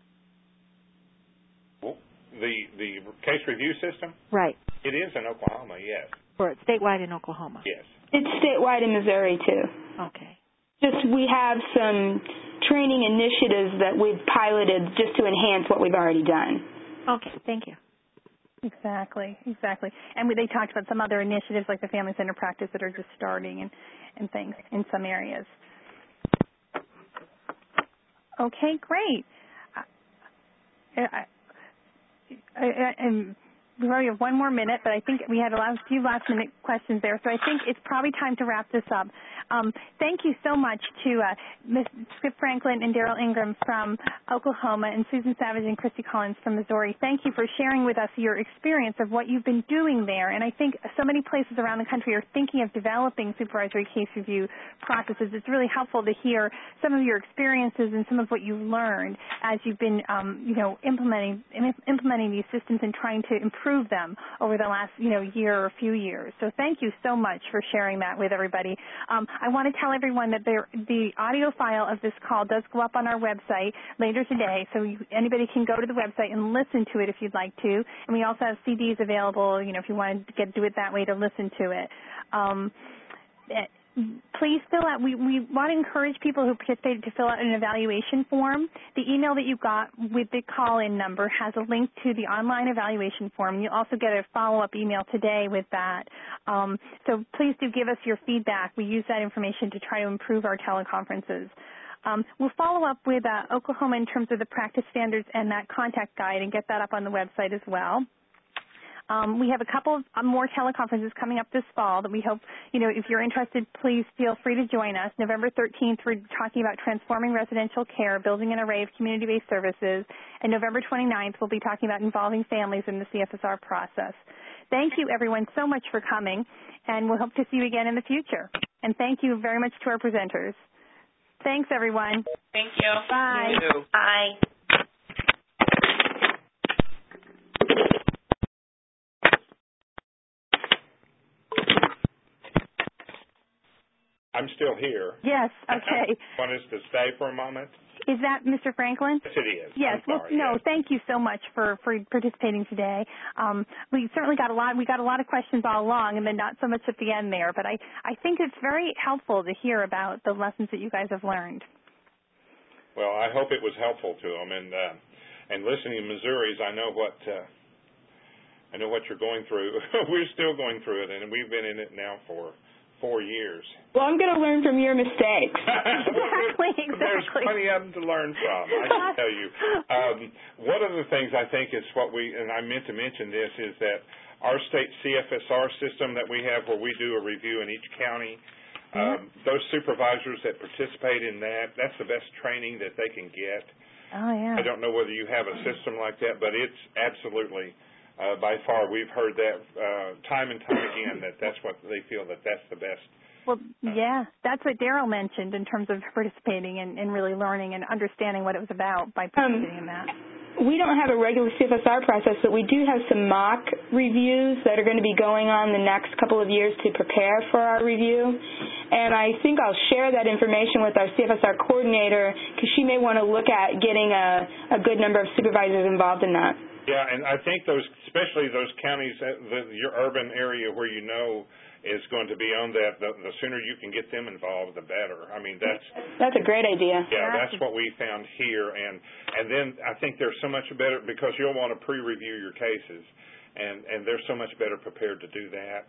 Well, the case review system? Right. It is in Oklahoma, yes. Or it's statewide in Oklahoma? Yes. It's statewide in Missouri, too. Okay. Just we have some training initiatives that we've piloted just to enhance what we've already done. Okay, thank you. Exactly. And they talked about some other initiatives like the Family Center practice that are just starting and things in some areas. Okay, great. We only have one more minute, but I think we had a few last-minute questions there, so I think it's probably time to wrap this up. Thank you so much to Ms. Skip Franklin and Daryl Ingram from Oklahoma and Susan Savage and Christy Collins from Missouri. Thank you for sharing with us your experience of what you've been doing there. And I think so many places around the country are thinking of developing supervisory case review processes. It's really helpful to hear some of your experiences and some of what you've learned as you've been, implementing these systems and trying to improve them over the last, year or few years. So thank you so much for sharing that with everybody. I want to tell everyone that the audio file of this call does go up on our website later today, so anybody can go to the website and listen to it if you'd like to. And we also have CDs available, if you want to do it that way to listen to it. Please fill out, we want to encourage people who participated to fill out an evaluation form. The email that you got with the call-in number has a link to the online evaluation form. You'll also get a follow-up email today with that. So please do give us your feedback. We use that information to try to improve our teleconferences. We'll follow up with Oklahoma in terms of the practice standards and that contact guide and get that up on the website as well. We have a couple of more teleconferences coming up this fall that we hope, if you're interested, please feel free to join us. November 13th, we're talking about transforming residential care, building an array of community-based services. And November 29th, we'll be talking about involving families in the CFSR process. Thank you, everyone, so much for coming, and we'll hope to see you again in the future. And thank you very much to our presenters. Thanks, everyone. Thank you. Bye. Thank you. Bye. I'm still here. Yes, okay. Want us to stay for a moment? Is that Mr. Franklin? Yes, it is. Yes. Yes. Thank you so much for participating today. We certainly got a lot of questions all along, and then not so much at the end there. But I think it's very helpful to hear about the lessons that you guys have learned. Well, I hope it was helpful to them. And listening to Missouri's, I know I know what you're going through. We're still going through it, and we've been in it now for 4 years. Well, I'm going to learn from your mistakes. Exactly. There's plenty of them to learn from, I can tell you. One of the things I think is and I meant to mention this, is that our state CFSR system that we have, where we do a review in each county, those supervisors that participate in that's the best training that they can get. Oh, yeah. I don't know whether you have a system like that, but it's absolutely, by far, we've heard that time and time again, that's what they feel, that's the best. Well, yeah, that's what Daryl mentioned in terms of participating and really learning and understanding what it was about by participating in that. We don't have a regular CFSR process, but we do have some mock reviews that are going to be going on the next couple of years to prepare for our review. And I think I'll share that information with our CFSR coordinator, because she may want to look at getting a good number of supervisors involved in that. Yeah, and I think especially those counties, your urban area where you know is going to be on that, the sooner you can get them involved, the better. I mean, that's a great idea. Yeah, that's what we found here, and then I think they're so much better because you'll want to pre-review your cases, and they're so much better prepared to do that.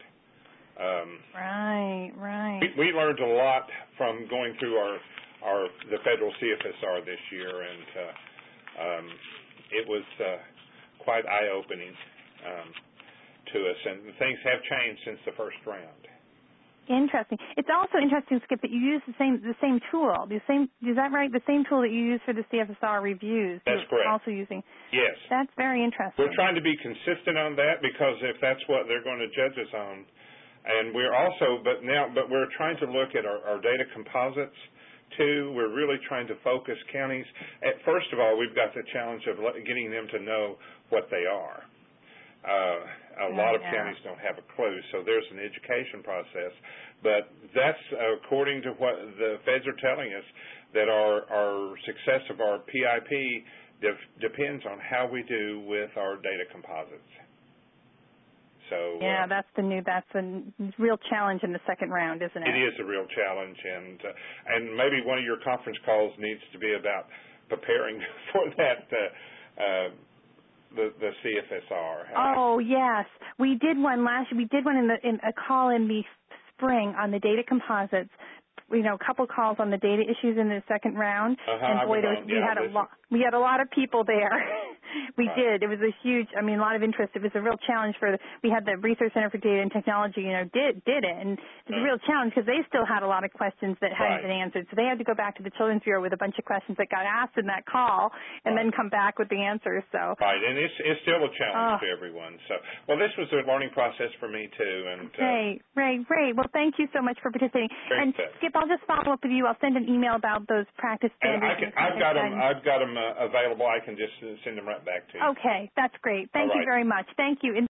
Right. We learned a lot from going through the federal CFSR this year, and it was quite eye-opening to us, and things have changed since the first round. Interesting. It's also interesting, Skip, that you use the same tool. Is that right? The same tool that you use for the CFSR reviews. That's correct. Also using. Yes. That's very interesting. We're trying to be consistent on that, because if that's what they're going to judge us on, and we're also, but we're trying to look at our data composites too. We're really trying to focus counties. First of all, we've got the challenge of getting them to know what they are. A lot of counties don't have a clue, so there's an education process. But that's according to what the feds are telling us, that our success of our PIP depends on how we do with our data composites. So yeah, that's a real challenge in the second round, isn't it? It is a real challenge, and maybe one of your conference calls needs to be about preparing for that. The CFSR. Oh yes, we did one last year. We did one in a call in the spring on the data composites. A couple calls on the data issues in the second round, and boy, we had a lot of people there. We did. It was a huge, a lot of interest. It was a real challenge we had the Research Center for Data and Technology, did it, and it was a real challenge because they still had a lot of questions that hadn't been answered. So they had to go back to the Children's Bureau with a bunch of questions that got asked in that call, and then come back with the answers. So right, and it's still a challenge to everyone. So, well, this was a learning process for me too. And great. Well, thank you so much for participating. And Skip, I'll just follow up with you. I'll send an email about those practice standards. I've got them available. I can just send them right back to you. Okay, that's great. Thank you very much. Thank you.